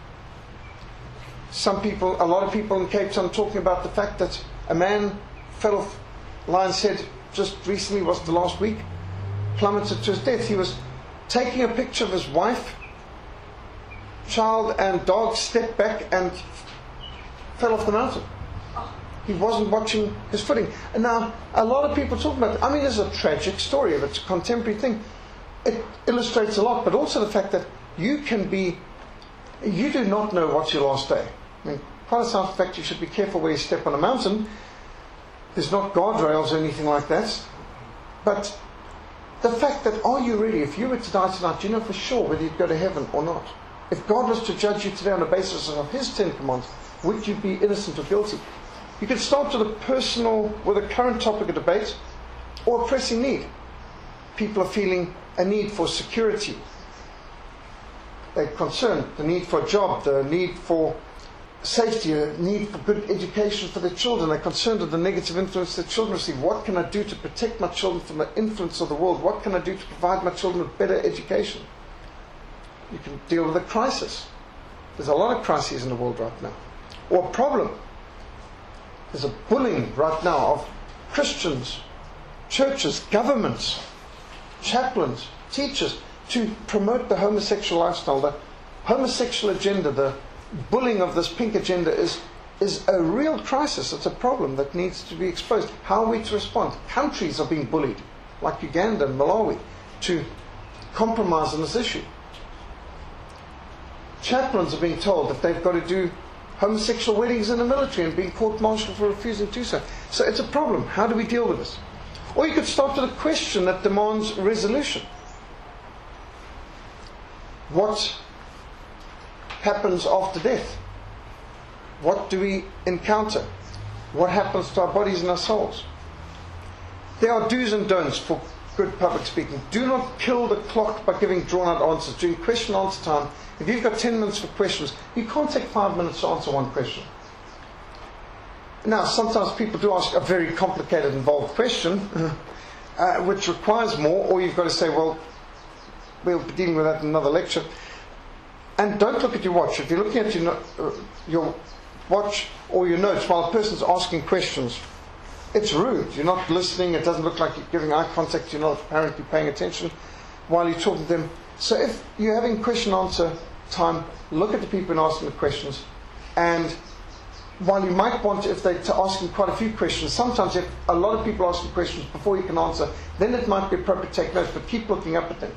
Some people, a lot of people in Cape Town talking about the fact that a man fell off Lion's Head just recently, was the last week, plummeted to his death. He was taking a picture of his wife, child and dog, stepped back and fell off the mountain. He wasn't watching his footing. And now, a lot of people talk about it. I mean, it's a tragic story, it's a contemporary thing. it illustrates a lot, but also the fact that you can be, you do not know what's your last day. I mean, quite aside from the fact you should be careful where you step on a mountain. There's not guardrails or anything like that. But the fact that, are you ready? If you were to die tonight, do you know for sure whether you'd go to heaven or not? If God was to judge you today on the basis of His Ten Commandments, would you be innocent or guilty? You could start with a personal, with a current topic of debate, or a pressing need. People are feeling a need for security. They're concerned, the need for a job, the need for safety, a need for good education for their children. They're concerned with the negative influence their children receive. What can I do to protect my children from the influence of the world? What can I do to provide my children with better education? You can deal with a crisis. There's a lot of crises in the world right now. Or a problem. There's a bullying right now of Christians, churches, governments, chaplains, teachers, to promote the homosexual lifestyle. The homosexual agenda, the bullying of this pink agenda is, is a real crisis. It's a problem that needs to be exposed. How are we to respond? Countries are being bullied, like Uganda and Malawi, to compromise on this issue. Chaplains are being told that they've got to do homosexual weddings in the military and being court-martialed for refusing to do so. So it's a problem. How do we deal with this? Or you could start with a question that demands resolution. What happens after death? What do we encounter? What happens to our bodies and our souls? There are do's and don'ts for good public speaking. Do not kill the clock by giving drawn-out answers. During question and answer time, if you've got ten minutes for questions, you can't take five minutes to answer one question. Now, sometimes people do ask a very complicated, involved question, uh, which requires more, or you've got to say, well, we'll be dealing with that in another lecture. And don't look at your watch. If you're looking at your, no- uh, your watch or your notes while a person's asking questions, it's rude. You're not listening. It doesn't look like you're giving eye contact. You're not apparently paying attention while you're talking to them. So if you're having question-answer time, look at the people and asking the questions. And while you might want, if they're asking quite a few questions, sometimes if a lot of people ask you questions before you can answer, then it might be appropriate to take notes, but keep looking up at them.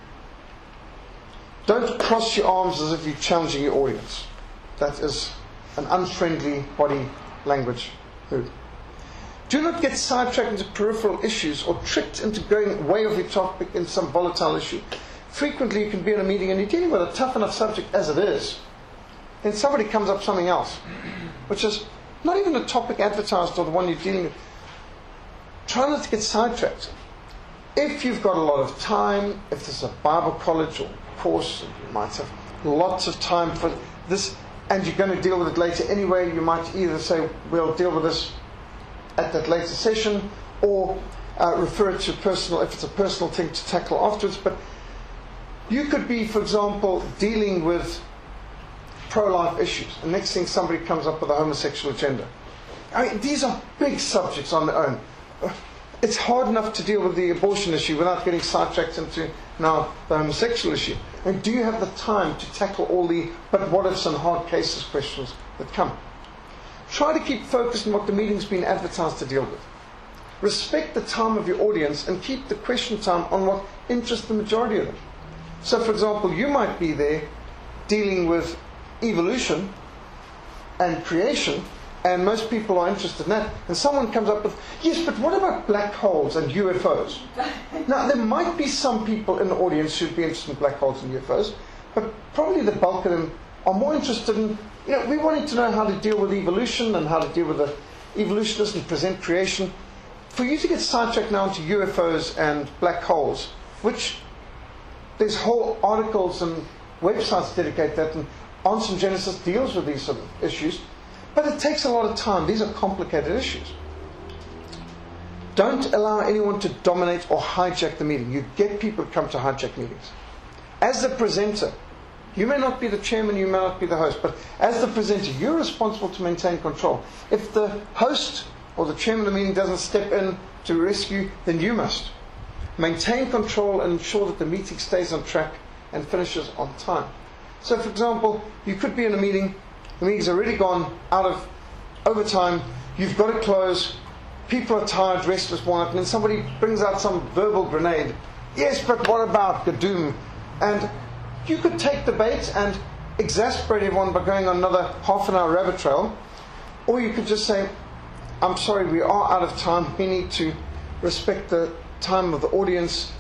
Don't cross your arms as if you're challenging your audience. That is an unfriendly body language move. Do not get sidetracked into peripheral issues or tricked into going way off your topic in some volatile issue. Frequently you can be in a meeting and you're dealing with a tough enough subject as it is. Then somebody comes up with something else, which is not even the topic advertised or the one you're dealing with. Try not to get sidetracked. If you've got a lot of time, if there's a Bible college or course, you might have lots of time for this, and you're going to deal with it later anyway, you might either say, we'll deal with this at that later session, or uh, refer it to personal, if it's a personal thing to tackle afterwards. But you could be, for example, dealing with pro-life issues, and next thing somebody comes up with a homosexual agenda. I mean, these are big subjects on their own. It's hard enough to deal with the abortion issue without getting sidetracked into now the homosexual issue. And do you have the time to tackle all the but what ifs and hard cases questions that come? Try to keep focused on what the meeting's been advertised to deal with. Respect the time of your audience and keep the question time on what interests the majority of them. So, for example, you might be there dealing with evolution and creation, and most people are interested in that, and someone comes up with, yes, but what about black holes and U F Os? Now, there might be some people in the audience who'd be interested in black holes and U F Os, but probably the bulk of them are more interested in, you know, we wanted to know how to deal with evolution and how to deal with the evolutionists and present creation. For you to get sidetracked now into U F Os and black holes, which there's whole articles and websites dedicate that, and Answer in Genesis deals with these sort of issues, but it takes a lot of time. These are complicated issues. Don't allow anyone to dominate or hijack the meeting. You get people to come to hijack meetings. As the presenter, you may not be the chairman, you may not be the host, but as the presenter, you're responsible to maintain control. If the host or the chairman of the meeting doesn't step in to rescue, then you must. Maintain control and ensure that the meeting stays on track and finishes on time. So, for example, you could be in a meeting, the meeting's already gone out of overtime, you've got to close, people are tired, restless, worn out, and then somebody brings out some verbal grenade yes, but what about Gadoom? And you could take debate and exasperate everyone by going on another half an hour rabbit trail, or you could just say, I'm sorry, we are out of time. We need to respect the time of the audience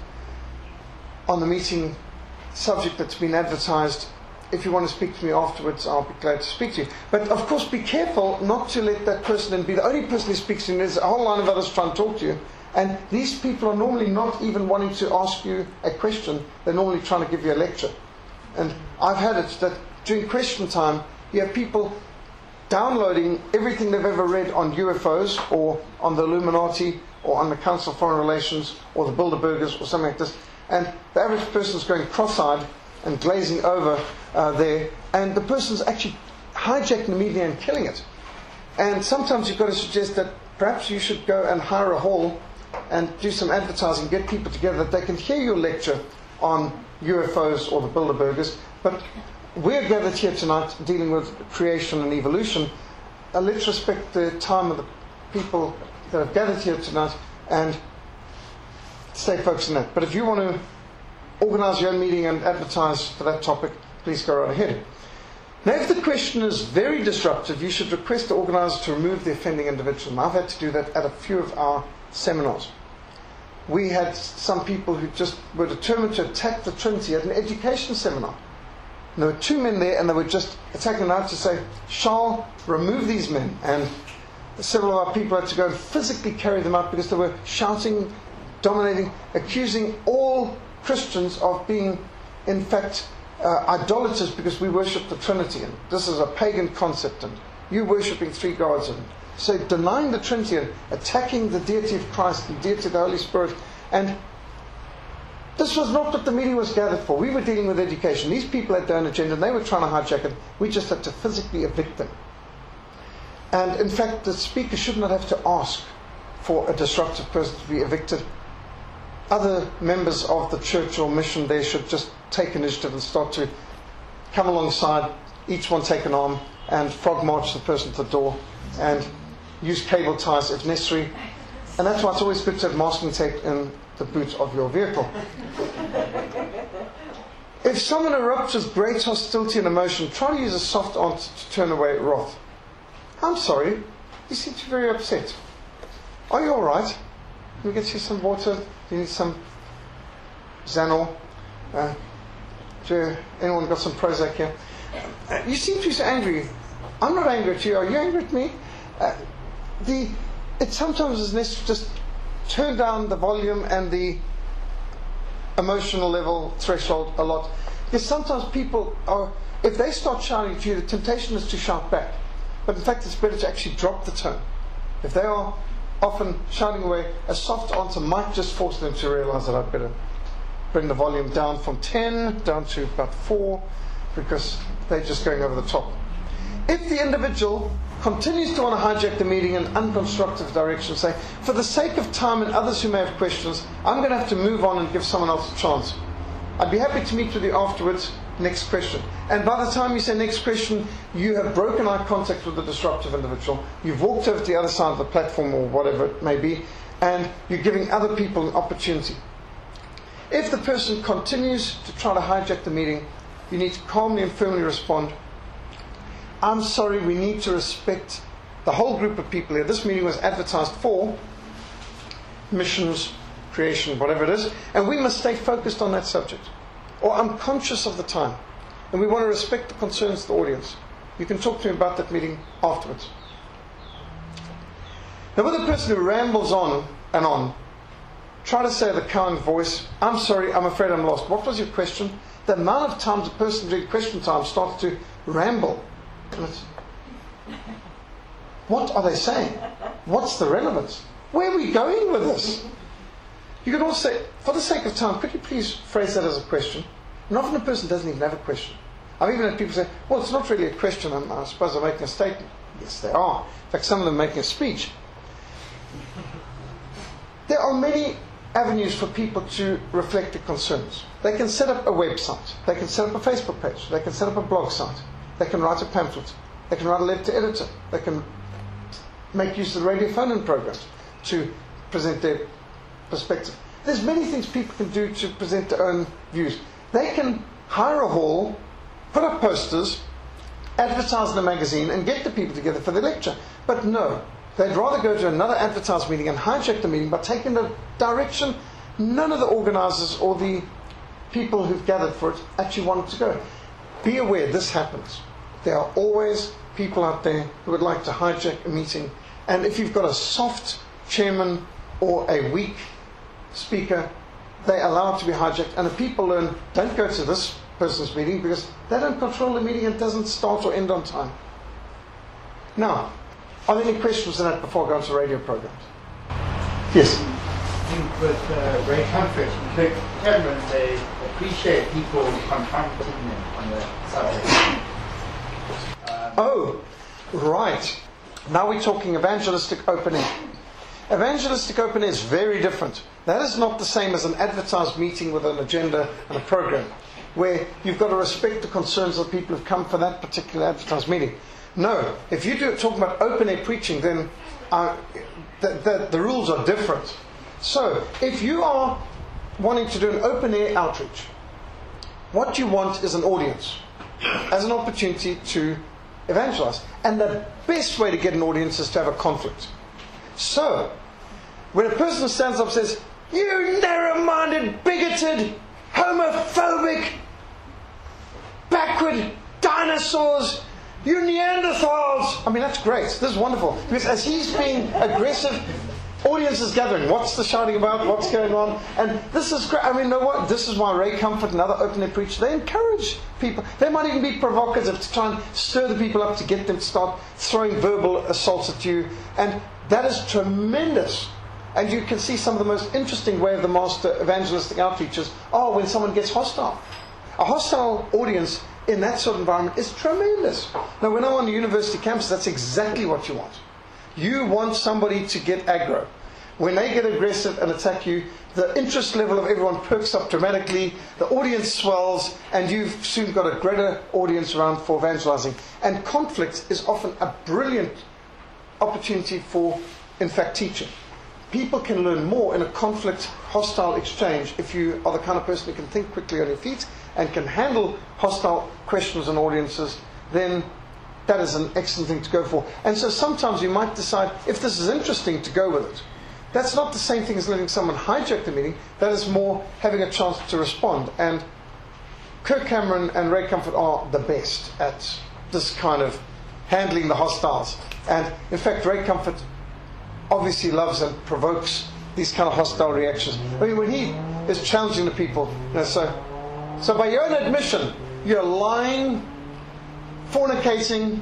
on the meeting subject that's been advertised. If you want to speak to me afterwards, I'll be glad to speak to you. But of course, be careful not to let that person and be the only person who speaks to you. There's a whole line of others trying to talk to you. And these people are normally not even wanting to ask you a question. They're normally trying to give you a lecture. And I've had it that during question time, you have people downloading everything they've ever read on U F Os or on the Illuminati or on the Council of Foreign Relations or the Bilderbergers or something like this. And the average person's going cross-eyed and glazing over uh, there. And the person's actually hijacking the media and killing it. And sometimes you've got to suggest that perhaps you should go and hire a hall and do some advertising, get people together that they can hear your lecture on U F Os or the Bilderbergers. But we're gathered here tonight dealing with creation and evolution. Uh, let's respect the time of the people that have gathered here tonight and stay focused on that. But if you want to organise your own meeting and advertise for that topic, please go right ahead. Now, if the question is very disruptive, you should request the organiser to remove the offending individual. And I've had to do that at a few of our seminars. We had some people who just were determined to attack the Trinity at an education seminar. And there were two men there, and they were just attacking out to say, Charles, remove these men. And several of our people had to go and physically carry them out because they were shouting, dominating, accusing all Christians of being, in fact, uh, idolaters because we worship the Trinity. And this is a pagan concept, and you worshipping three gods. And so denying the Trinity and attacking the deity of Christ and deity of the Holy Spirit. And this was not what the meeting was gathered for. We were dealing with education. These people had their own agenda and they were trying to hijack it. We just had to physically evict them. And in fact, the speaker should not have to ask for a disruptive person to be evicted. Other members of the church or mission there should just take initiative and start to come alongside, each one take an arm, and frog march the person to the door, and use cable ties if necessary. And that's why it's always good to have masking tape in the boot of your vehicle. If someone erupts with great hostility and emotion, try to use a soft answer to turn away wrath. I'm sorry, you seem to be very upset. Are you alright? Can we get you some water? Do you need some Xanol? Uh, do anyone got some Prozac here? Uh, you seem to be so angry. I'm not angry at you. Are you angry at me? Uh, the it sometimes is necessary to just turn down the volume and the emotional level threshold a lot. Because sometimes people are, if they start shouting at you, the temptation is to shout back. But in fact, it's better to actually drop the tone. If they are often shouting away, a soft answer might just force them to realize that I'd better bring the volume down from ten down to about four, because they're just going over the top. If the individual continues to want to hijack the meeting in unconstructive direction, say, for the sake of time and others who may have questions, I'm going to have to move on and give someone else a chance. I'd be happy to meet with you afterwards. Next question. And by the time you say next question, you have broken eye contact with the disruptive individual. You've walked over to the other side of the platform or whatever it may be, and you're giving other people an opportunity. If the person continues to try to hijack the meeting, you need to calmly and firmly respond. I'm sorry, we need to respect the whole group of people here. This meeting was advertised for missions, creation, whatever it is, and we must stay focused on that subject. Or I'm conscious of the time, and we want to respect the concerns of the audience. You can talk to me about that meeting afterwards. Now, with a person who rambles on and on, try to say with a kind voice, I'm sorry, I'm afraid I'm lost. What was your question? The amount of times a person during question time starts to ramble. What are they saying? What's the relevance? Where are we going with this? You can also say, for the sake of time, could you please phrase that as a question? And often a person doesn't even have a question. I've even had people say, well, it's not really a question, I'm, I suppose I'm making a statement. Yes, they are. In fact, some of them are making a speech. There are many avenues for people to reflect their concerns. They can set up a website. They can set up a Facebook page. They can set up a blog site. They can write a pamphlet. They can write a letter to editor. They can make use of the radio phone-in programs to present their perspective. there's many things people can do to present their own views. They can hire a hall, put up posters, advertise in a magazine, and get the people together for the lecture. But no, they'd rather go to another advertised meeting and hijack the meeting by taking the direction none of the organisers or the people who've gathered for it actually wanted to go. Be aware this happens. There are always people out there who would like to hijack a meeting, and if you've got a soft chairman or a weak speaker, they allow it to be hijacked, and the people learn, don't go to this person's meeting because they don't control the meeting and it doesn't start or end on time. Now, are there any questions on that before I go on to radio programs? Yes? I think with uh, Ray Comfort and Kirk Cameron, they appreciate people confronting them on the subject. Um, Oh, right. Now we're talking evangelistic open air. Evangelistic open air is very different. That is not the same as an advertised meeting with an agenda and a program, where you've got to respect the concerns of the people who've come for that particular advertised meeting. No, if you do talk about open air preaching, then uh, the, the, the rules are different. So, if you are wanting to do an open air outreach, what you want is an audience as an opportunity to evangelize. And the best way to get an audience is to have a conflict. So, when a person stands up and says, "You narrow-minded, bigoted, homophobic, backward dinosaurs, you Neanderthals," I mean, that's great. This is wonderful. Because as he's being aggressive, audience is gathering. What's the shouting about? What's going on? And this is great. I mean, you know what? This is why Ray Comfort and other open air preachers, they encourage people. They might even be provocative to try and stir the people up to get them to start throwing verbal assaults at you. And that is tremendous. And you can see some of the most interesting way of the master evangelistic outreaches are when someone gets hostile. A hostile audience in that sort of environment is tremendous. Now, when I'm on the university campus, that's exactly what you want. You want somebody to get aggro. When they get aggressive and attack you, the interest level of everyone perks up dramatically, the audience swells, and you've soon got a greater audience around for evangelizing. And conflict is often a brilliant opportunity for, in fact, teaching. People can learn more in a conflict, hostile exchange if you are the kind of person who can think quickly on your feet and can handle hostile questions and audiences. Then that is an excellent thing to go for. And so sometimes you might decide, if this is interesting, to go with it. That's not the same thing as letting someone hijack the meeting. That is more having a chance to respond. And Kirk Cameron and Ray Comfort are the best at this kind of handling the hostiles. And in fact, Ray Comfort obviously loves and provokes these kind of hostile reactions. I mean, when he is challenging the people, you know, so, so by your own admission, you're lying, fornicating,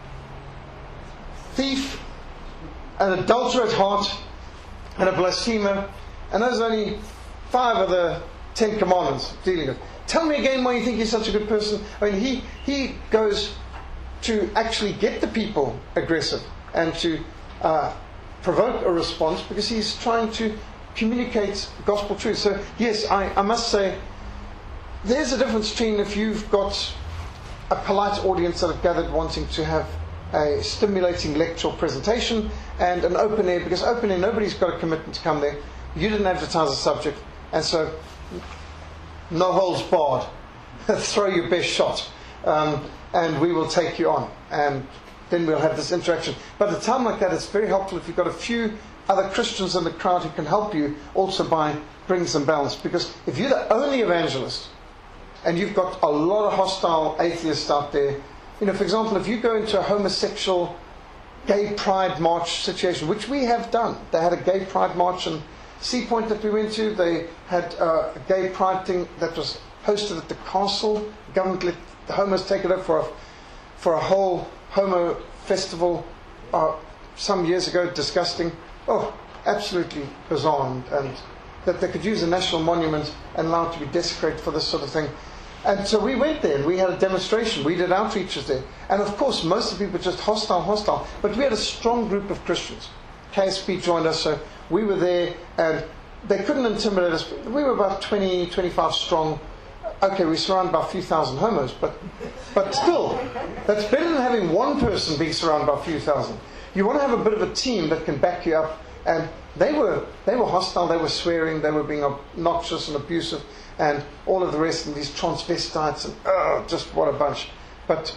thief, an adulterer at heart, and a blasphemer, and those are only five of the Ten Commandments dealing with. Tell me again why you think you're such a good person. I mean, he he goes to actually get the people aggressive and to uh, provoke a response because he's trying to communicate gospel truth. So yes, I, I must say, there's a difference between if you've got a polite audience that have gathered wanting to have a stimulating lecture or presentation and an open air, because open air, nobody's got a commitment to come there. You didn't advertise a subject, and so no holds barred. Throw your best shot, um, and we will take you on, and then we'll have this interaction. But at a time like that, it's very helpful if you've got a few other Christians in the crowd who can help you also by bringing some balance, because if you're the only evangelist and you've got a lot of hostile atheists out there, you know, for example, if you go into a homosexual gay pride march situation, which we have done. They had a gay pride march in Sea Point that we went to. They had uh, a gay pride thing that was hosted at the castle. The government let the homos take it up for a, for a whole homo festival uh, some years ago. Disgusting. Oh, absolutely bizarre. And, and that they could use a national monument and allow it to be desecrated for this sort of thing. And so we went there and we had a demonstration. We did outreaches there. And of course, most of the people were just hostile, hostile. But we had a strong group of Christians. K S P joined us, so we were there and they couldn't intimidate us. We were about twenty, twenty-five strong. Okay, we surrounded by a few thousand homos, but but still, that's better than having one person being surrounded by a few thousand. You want to have a bit of a team that can back you up And they were they were hostile, they were swearing, they were being obnoxious and abusive, and all of the rest, and these transvestites, and oh, just what a bunch. But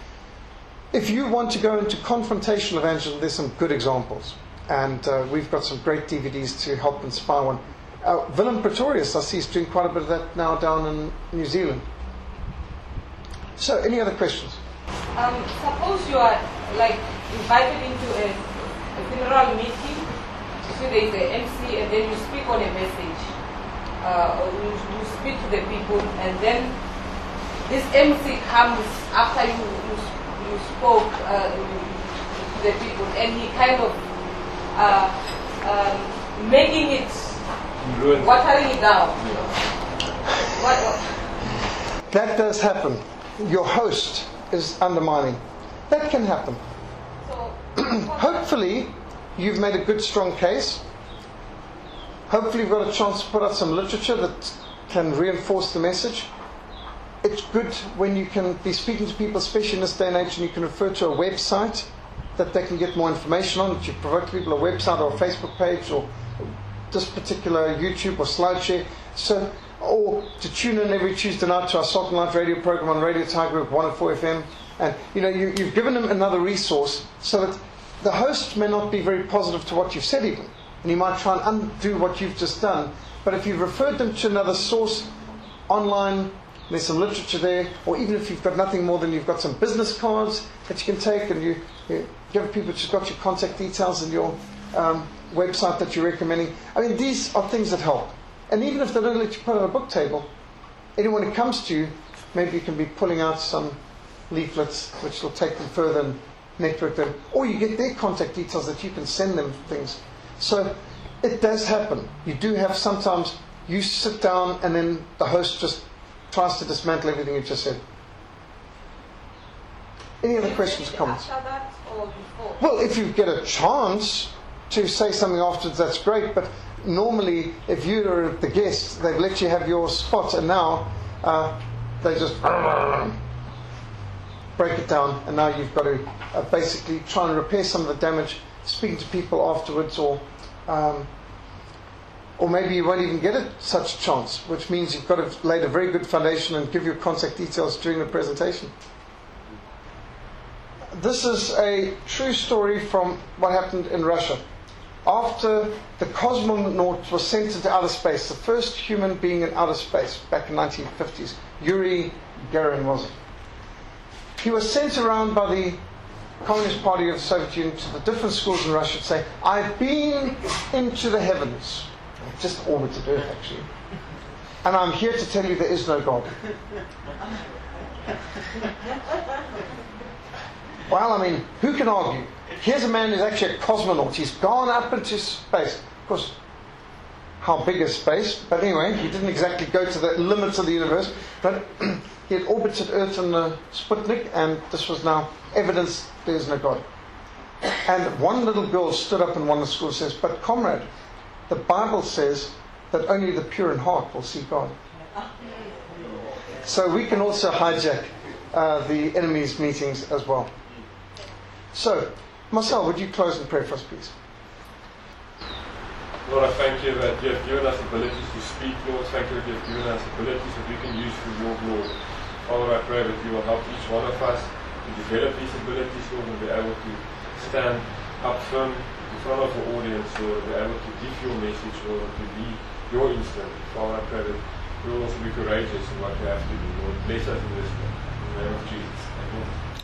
if you want to go into confrontational evangelism, there's some good examples. And uh, we've got some great D V Ds to help inspire one. Uh, Willem Pretorius, I see, is doing quite a bit of that now down in New Zealand. So, any other questions? Um, suppose you are like invited into a, a funeral meeting, so there is an M C, and then you speak on a message. Uh, or you, you speak to the people, and then this M C comes after you you, you spoke uh, to the people, and he kind of uh, um, making it, watering it down. What, what? That does happen. Your host is undermining. That can happen. So, Hopefully, you've made a good, strong case. Hopefully, you've got a chance to put out some literature that can reinforce the message. It's good when you can be speaking to people, especially in this day and age, and you can refer to a website that they can get more information on, that you provide people a website or a Facebook page or this particular YouTube or SlideShare. So, or to tune in every Tuesday night to our Salt and Light radio program on Radio Tiger one oh four F M. And, you know, you, you've given them another resource so that the host may not be very positive to what you've said even. And you might try and undo what you've just done. But if you've referred them to another source online, there's some literature there, or even if you've got nothing more than you've got some business cards that you can take, and you, you give people just got your contact details and your um, website that you're recommending. I mean, these are things that help. And even if they don't let you put it on a book table, anyone who comes to you, maybe you can be pulling out some leaflets which will take them further and network them. Or you get their contact details that you can send them things. So it does happen. You do have sometimes, you sit down and then the host just tries to dismantle everything you just said. Any other questions or comments? After that or before? Well, if you get a chance to say something afterwards, that's great. But normally, if you're the guest, they've let you have your spot, and now uh, they just break it down, and now you've got to uh, basically try and repair some of the damage, speaking to people afterwards, or um, or maybe you won't even get a, such a chance, which means you've got to lay a very good foundation and give your contact details during the presentation. This is a true story from what happened in Russia. After the cosmonaut was sent into outer space, the first human being in outer space, back in the nineteen fifties, Yuri Gagarin was it? He was sent around by the Communist Party of the Soviet Union to the different schools in Russia to say, I've been into the heavens. Just orbited Earth, actually. And I'm here to tell you there is no God. Well, I mean, who can argue? Here's a man who's actually a cosmonaut. He's gone up into space. Of course, how big is space? But anyway, he didn't exactly go to the limits of the universe. But he had orbited Earth in the Sputnik, and this was now evidence there is no God. And one little girl stood up in one of the schools and says, but comrade, the Bible says that only the pure in heart will see God. So we can also hijack uh, the enemy's meetings as well. So, Marcel, would you close in prayer for us, please? Lord, I thank you that you have given us abilities to speak, Lord. Thank you that you have given us abilities that we can use for your glory. Father, I pray that you will help each one of us to develop these abilities, Lord, and be able to stand up firm in front of the audience, Lord, and be able to give your message, Lord, and to be your instrument. Father, I pray that we will also be courageous in what we have to do, Lord. Bless us in this way. In the name of Jesus. Amen.